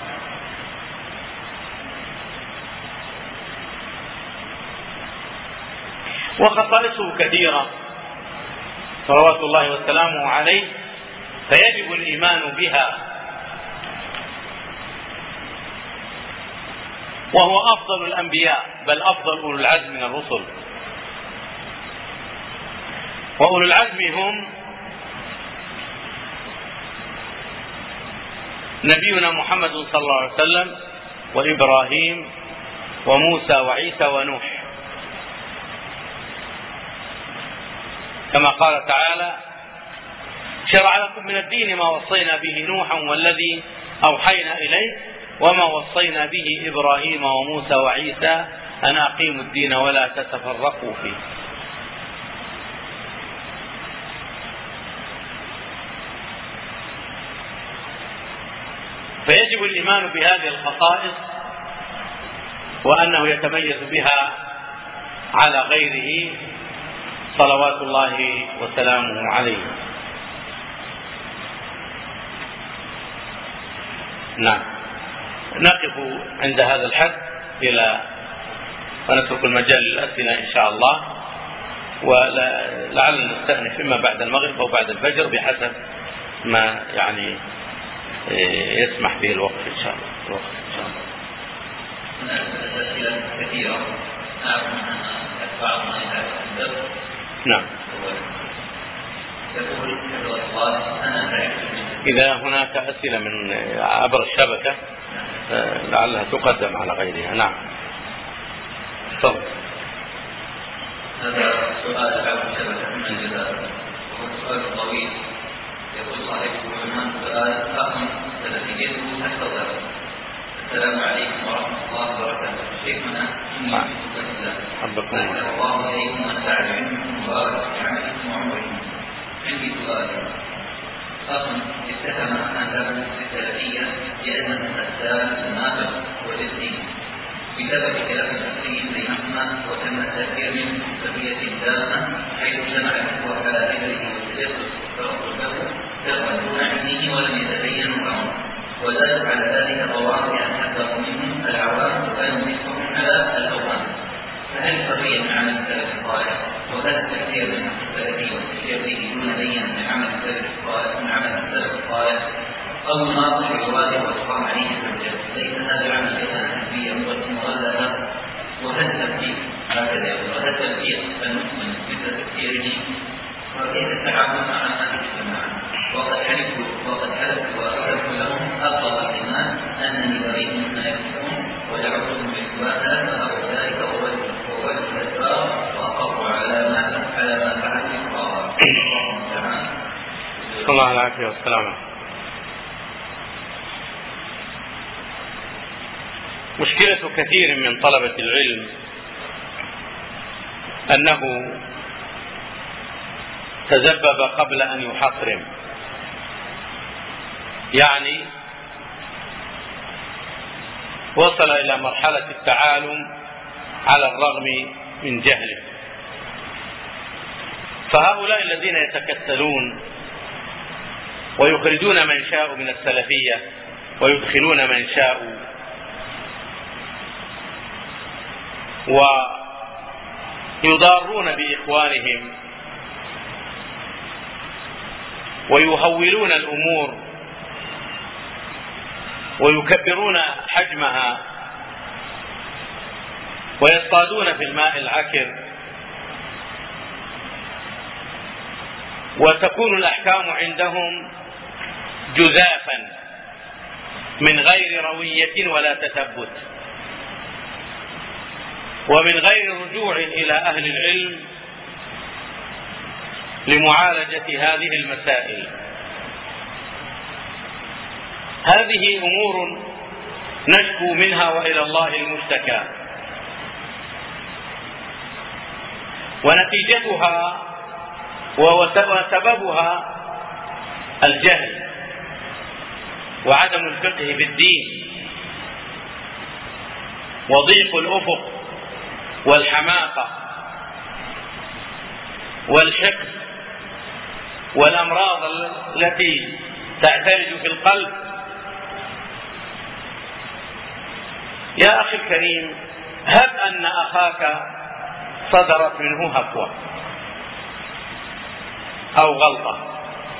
وخصائصه كثيرة صلوات الله وسلامه عليه، فيجب الإيمان بها، وهو أفضل الأنبياء بل أفضل أولو العزم من الرسل. وأولو العزم هم نبينا محمد صلى الله عليه وسلم وإبراهيم وموسى وعيسى ونوح، كما قال تعالى: شرع لكم من الدين ما وصينا به نوحا والذي أوحينا إليه وما وصينا به إبراهيم وموسى وعيسى أن أقيموا الدين ولا تتفرقوا فيه. فيجب الإيمان بهذه الخصائص، وأنه يتميز بها على غيره صلوات الله وسلامه عليه. نعم، نقف عند هذا الحد ونترك المجال للأسئلة إن شاء الله، ولعلنا نستأنف إما بعد المغرب أو بعد الفجر بحسب ما يسمح به الوقت إن شاء الله. هناك أسئلة كثيرة أعرف أنها بعض ما يعرف الدرس. نعم. يقول الله أنا تعرف. إذا هناك أسئلة من عبر الشبكة لعلها تقدم على غيرها. نعم. تفضل. هذا سؤال عبر الشبكة من الجزائر، وهو سؤال طويل. يقول صاحبه من سؤال رقم 300 تحت الضغط. السلام عليكم ورحمة الله وبركاته. شيخنا إني أحبكم الله إليكم ونفع بعلمكم وبارك في عملكم وعمركم. عندي سؤال. أخ اتهم أهله بالسلفية لأنه أساس النافق والدين بسبب خلاف شخصي بينهما، وتم التأثير منه بقضية دامة حيث جمع الفتوى على ذكره والتجسس له دون علمه ولم يتبين أمره، وزادت على ذلك طوال بأن حذروا منه العوام وكانوا يحكمون على الأوهام. فهل القضية من عمل السلف الصالح؟ وهذا التأثير من السلفي والتشير به دون بين من عمل السلف الصالح أو مناطق العبادة والإكرام عليه الزوجة؟ ليس هذا عمل شيئا حزبيا مغلظا. وهل تفكير هكذا وهل تفكير المسلم مثل تفكيره؟ وكيف التعامل مع هذه الجماعة؟ وقد حلفت وأخذت لهم أفضل الإيمان أنني بريء مما يكتبون ودعوتهم بالإخوان فأبوا ذلك ووجه الأسباب وأقروا على ما فعلت إقرارا. الله العافية والسلامة. مشكلة كثير من طلبة العلم أنه تذبب قبل أن يحقرم، يعني وصل إلى مرحلة التعالم على الرغم من جهله. فهؤلاء الذين يتكتلون ويخرجون من شاءوا من السلفية ويدخلون من شاءوا ويضارون بإخوانهم ويهولون الأمور ويكبرون حجمها ويصطادون في الماء العكر، وتكون الأحكام عندهم جزافا من غير روية ولا تثبت، ومن غير رجوع إلى أهل العلم لمعالجة هذه المسائل. هذه أمور نشكو منها وإلى الله المشتكى، ونتيجتها وسببها الجهل وعدم الفقه في الدين وضيق الأفق والحماقة. والحقد والأمراض التي تعترج في القلب. يا أخي الكريم، هب أن أخاك صدرت منه هفوة أو غلطة،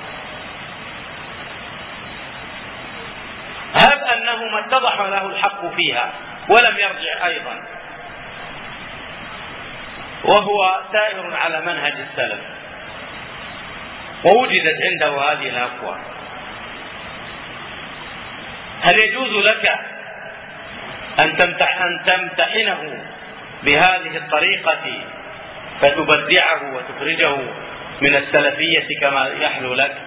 هب أنه ما اتضح له الحق فيها ولم يرجع أيضا، وهو سائر على منهج السلف، ووجدت عنده هذه الهفوة، هل يجوز لك أن تمتحنه بهذه الطريقة فتبدعه وتخرجه من السلفية كما يحلو لك؟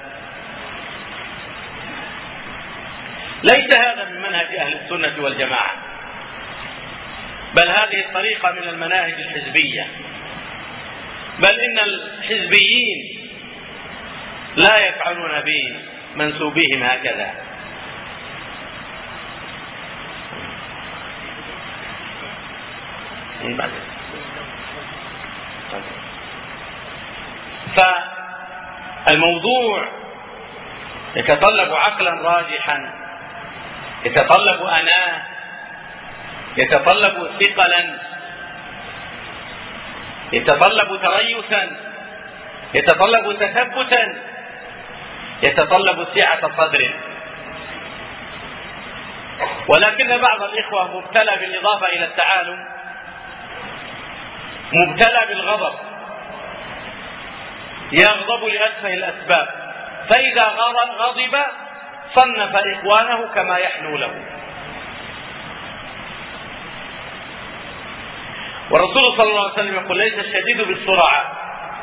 ليس هذا من منهج أهل السنة والجماعة، بل هذه الطريقة من المناهج الحزبية، بل إن الحزبيين لا يفعلون بمنسوبيهم هكذا. فالموضوع يتطلب عقلا راجحا، يتطلب أناة، يتطلب ثقلا، يتطلب تريثا، يتطلب تثبتا، يتطلب سعة صدر. ولكن بعض الإخوة مبتلى بالإضافة إلى التعالم مبتلى بالغضب، يغضب لأسفه الأسباب، فإذا غضب صنف إخوانه كما يحلو له. والرسول صلى الله عليه وسلم يقول: ليس الشديد بالسرعة،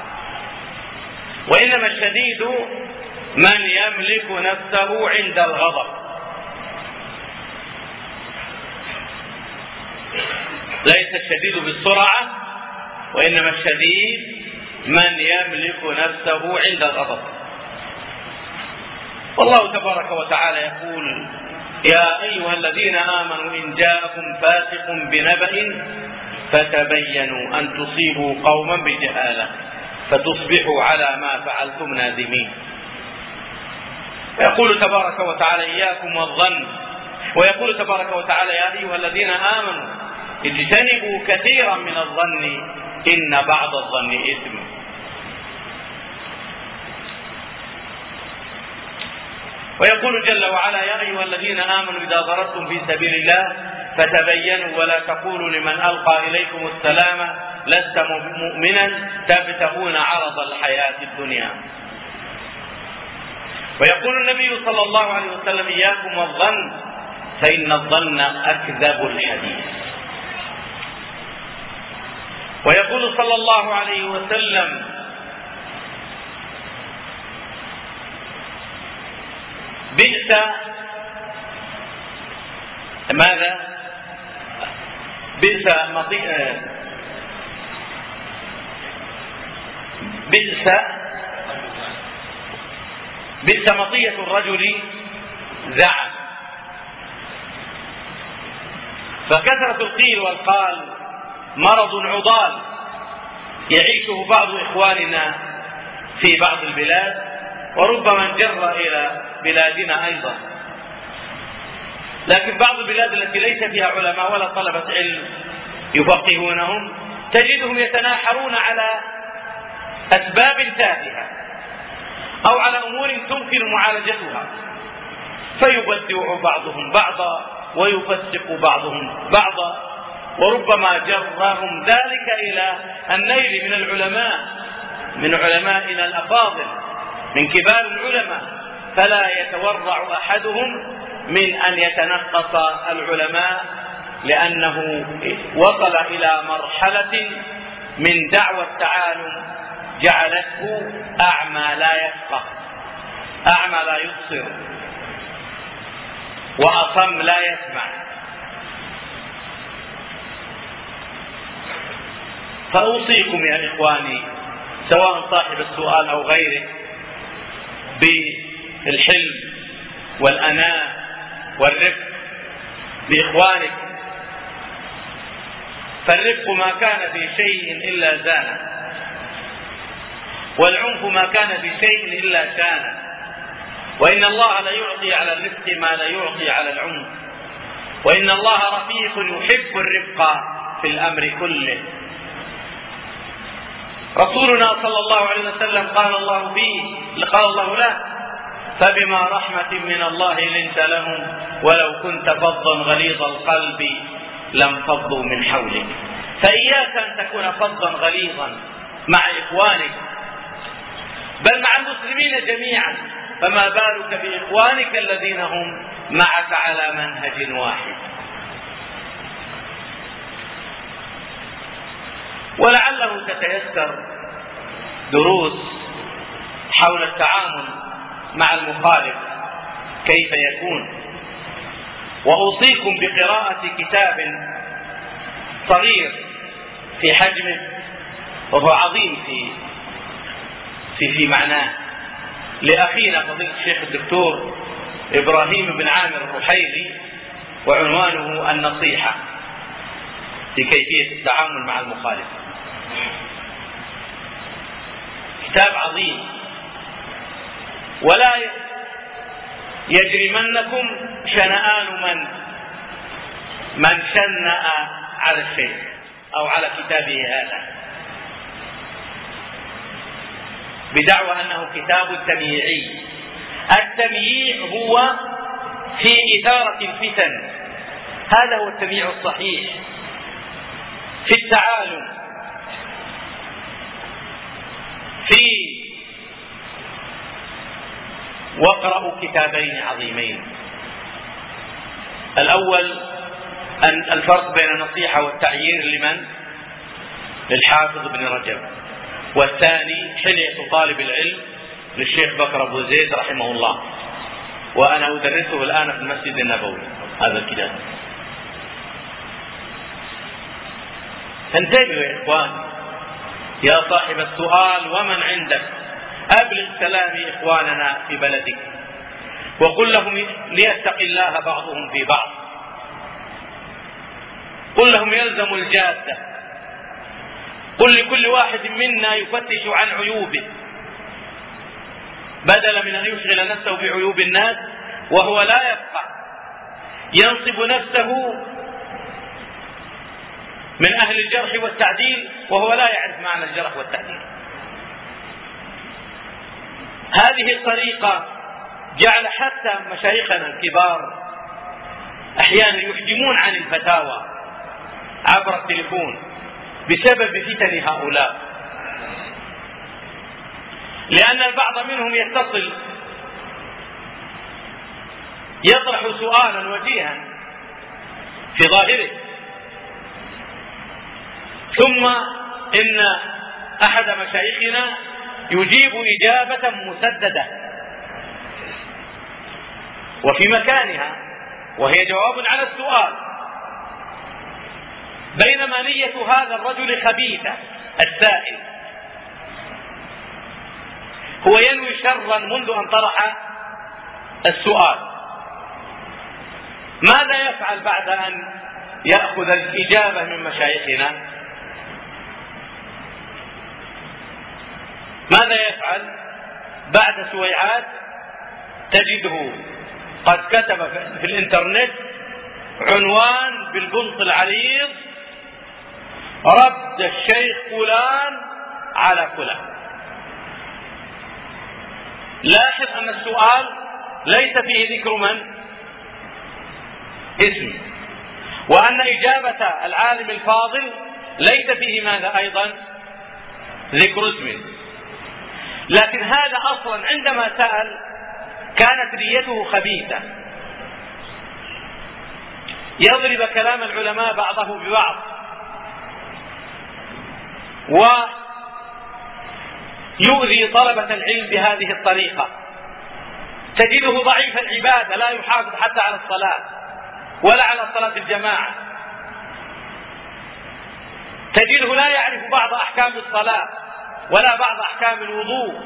وإنما الشديد من يملك نفسه عند الغضب. ليس الشديد بالسرعة، وإنما الشديد من يملك نفسه عند الغضب. والله تبارك وتعالى يقول: يا أيها الذين آمنوا إن جاءكم فاسق بنبأ فتبينوا أن تصيبوا قوما بجهالة فتصبحوا على ما فعلتم نادمين. يقول تبارك وتعالى: إياكم والظن. ويقول تبارك وتعالى: يا أيها الذين آمنوا اجتنبوا كثيرا من الظن إن بعض الظن إثم. ويقول جل وعلا: يا أيها الذين آمنوا إذا ضربتم في سبيل الله فتبينوا ولا تقولوا لمن ألقى إليكم السلام لست مؤمنا تبتغون عرض الحياة الدنيا. ويقول النبي صلى الله عليه وسلم: إياكم والظن فإن الظن أكذب الحديث. ويقول صلى الله عليه وسلم: بئس ماذا؟ بئس مطية الرجل زعم. فكثرة القيل والقال مرض عضال يعيشه بعض إخواننا في بعض البلاد، وربما انجر إلى بلادنا أيضا. لكن بعض البلاد التي ليس فيها علماء ولا طلبة علم يفقهونهم تجدهم يتناحرون على أسباب تافهة أو على أمور تمكن معالجتها، فيبدع بعضهم بعضا ويفسق بعضهم بعضا، وربما جرهم ذلك إلى النيل من العلماء، من علمائنا الأفاضل، من كبار العلماء، فلا يتورع أحدهم من أن يتنقص العلماء، لأنه وصل إلى مرحلة من دعوى التعالم جعلته أعمى لا يفقه، أعمى لا يبصر، وأصم لا يسمع. فأوصيكم يا إخواني، سواء صاحب السؤال أو غيره، بالحلم والأناة والرفق بإخوانك، فالرفق ما كان في شيء إلا زانه، والعنف ما كان بشيء إلا شانه، وإن الله لا يعطي على الرفق ما لا يعطي على العنف، وإن الله رفيق يحب الرفق في الأمر كله. رسولنا صلى الله عليه وسلم قال الله له: فبما رحمة من الله لنت لهم ولو كنت فظا غليظ القلب لانفضوا من حولك. فإياك أن تكون فظا غليظا مع إخوانك، بل مع المسلمين جميعا، فما بالك بإخوانك الذين هم معك على منهج واحد. ولعله تتيسر دروس حول التعامل مع المخالف كيف يكون. وأوصيكم بقراءة كتاب صغير في حجمه وهو عظيم في معناه لأخينا فضيلة الشيخ الدكتور إبراهيم بن عامر الرحيلي، وعنوانه النصيحة في كيفية التعامل مع المخالف. كتاب عظيم. ولا يجرمنكم شنآن من شنأ على الشيء أو على كتابه هذا بدعوى أنه كتاب تمييعي. التمييع هو في إثارة الفتن، هذا هو التمييع الصحيح في التعالم، واقرأوا كتابين عظيمين. الأول أن الفرق بين النصيحة والتعيير للحافظ ابن رجب، والثاني حلية طالب العلم للشيخ بكر أبو زيد رحمه الله، وأنا أدرسه الآن في المسجد النبوي هذا الكتاب. انتبهوا يا إخوان، يا صاحب السؤال ومن عندك، أبلغ سلام إخواننا في بلدك وقل لهم ليتق الله بعضهم في بعض، قل لهم يلزموا الجادة، قل لكل واحد منا يفتش عن عيوبه بدلا من أن يشغل نفسه بعيوب الناس وهو لا يفقه، ينصب نفسه من أهل الجرح والتعديل وهو لا يعرف معنى الجرح والتعديل. هذه الطريقة جعل حتى مشايخنا الكبار أحيانا يحجمون عن الفتاوى عبر التليفون بسبب فتن هؤلاء، لأن البعض منهم يتصل يطرح سؤالا وجيها في ظاهره، ثم إن أحد مشايخنا يجيب إجابة مسددة وفي مكانها وهي جواب على السؤال، بينما نية هذا الرجل خبيثة السائل، هو ينوي شرا منذ أن طرح السؤال. ماذا يفعل بعد أن يأخذ الإجابة من مشايخنا؟ ماذا يفعل بعد سويعات؟ تجده قد كتب في الإنترنت عنوان بالبنط العريض: رد الشيخ فلان على فلان. لاحظ أن السؤال ليس فيه ذكر من؟ اسم، وأن إجابة العالم الفاضل ليس فيه ماذا أيضا؟ ذكر اسم. لكن هذا أصلا عندما سأل كانت نيته خبيثة، يضرب كلام العلماء بعضه ببعض ويؤذي طلبة العلم بهذه الطريقة. تجده ضعيف العبادة، لا يحافظ حتى على الصلاة ولا على صلاة الجماعة، تجده لا يعرف بعض أحكام الصلاة ولا بعض أحكام الوضوء،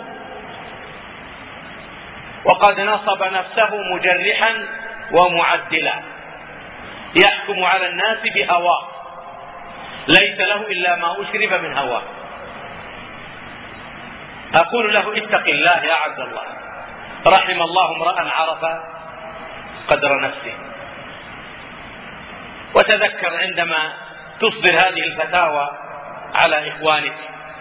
وقد نصب نفسه مجرحا ومعدلا يحكم على الناس بهواه، ليس له إلا ما أشرب من هواه. أقول له اتق الله يا عبد الله، رحم الله امرأ عرف قدر نفسه. وتذكر عندما تصدر هذه الفتاوى على إخوانك،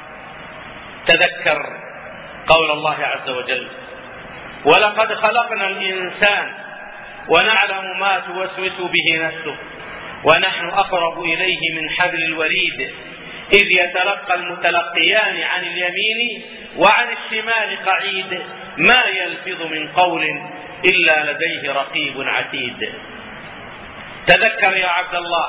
تذكر قول الله عز وجل: ولقد خلقنا الإنسان ونعلم ما توسوس به نفسه ونحن أقرب إليه من حبل الوريد إذ يتلقى المتلقيان عن اليمين وعن الشمال قعيد ما يلفظ من قول إلا لديه رقيب عتيد. تذكر يا عبد الله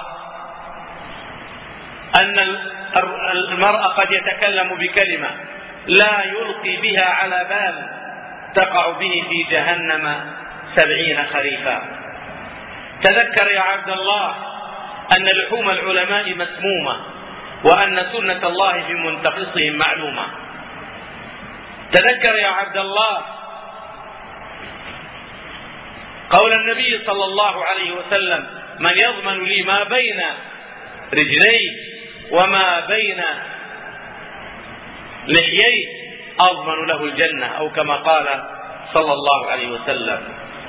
أن المرء قد يتكلم بكلمة لا يلقي بها على بال تقع به في جهنم 70 خريفا. تذكر يا عبد الله أن لحوم العلماء مسمومة وأن سنة الله في منتقصهم معلومة. تذكر يا عبد الله قول النبي صلى الله عليه وسلم: من يضمن لي ما بين رجليه وما بين لحييه أضمن له الجنة، أو كما قال صلى الله عليه وسلم.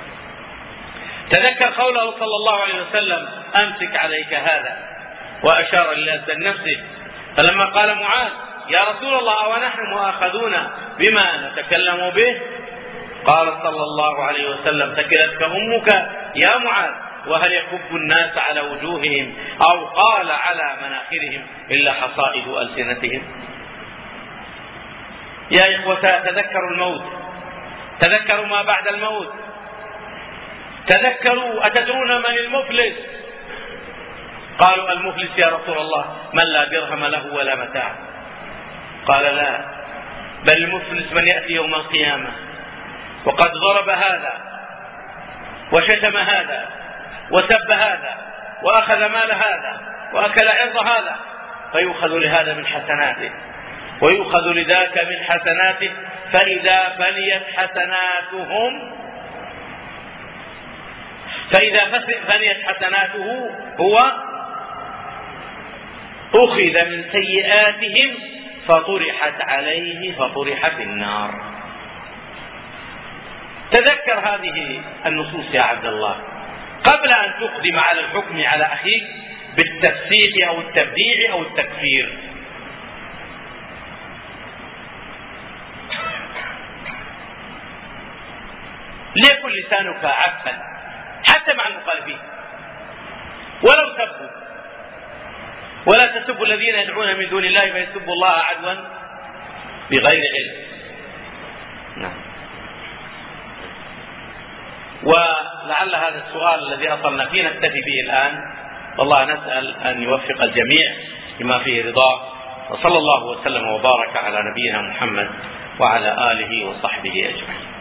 تذكر قوله صلى الله عليه وسلم: أمسك عليك هذا، وأشار إلى نفسه. فلما قال معاذ: يا رسول الله ونحن مؤاخذون بما نتكلم به، قال صلى الله عليه وسلم: ثكلتك أمك يا معاذ، وهل يكب الناس على وجوههم أو قال على مناخرهم إلا حصائد ألسنتهم. يا إخوة تذكروا الموت، تذكروا ما بعد الموت، تذكروا. أتدرون من المفلس؟ قالوا: المفلس يا رسول الله من لا درهم له ولا متاع. قال: لا، بل المفلس من يأتي يوم القيامة وقد ضرب هذا وشتم هذا وسب هذا وأخذ مال هذا وأكل عرض هذا، فيؤخذ لهذا من حسناته ويؤخذ لذاك من حسناته، فإذا فنيت حسناته هو أخذ من سيئاتهم فطرحت عليه فطرح في النار. تذكر هذه النصوص يا عبد الله قبل أن تقدم على الحكم على أخيك بالتفسيق أو التبديع أو التكفير. ليكن لسانك عفا حتى مع المخالفين ولو سبوا، ولا تسبوا الذين يدعون من دون الله فيسبوا الله عدوا بغير علم. نعم. ولعل هذا السؤال الذي أصلنا فيه نكتفي به الآن، والله نسأل أن يوفق الجميع لما فيه رضاه، وصلى الله وسلم وبارك على نبينا محمد وعلى آله وصحبه أجمعين.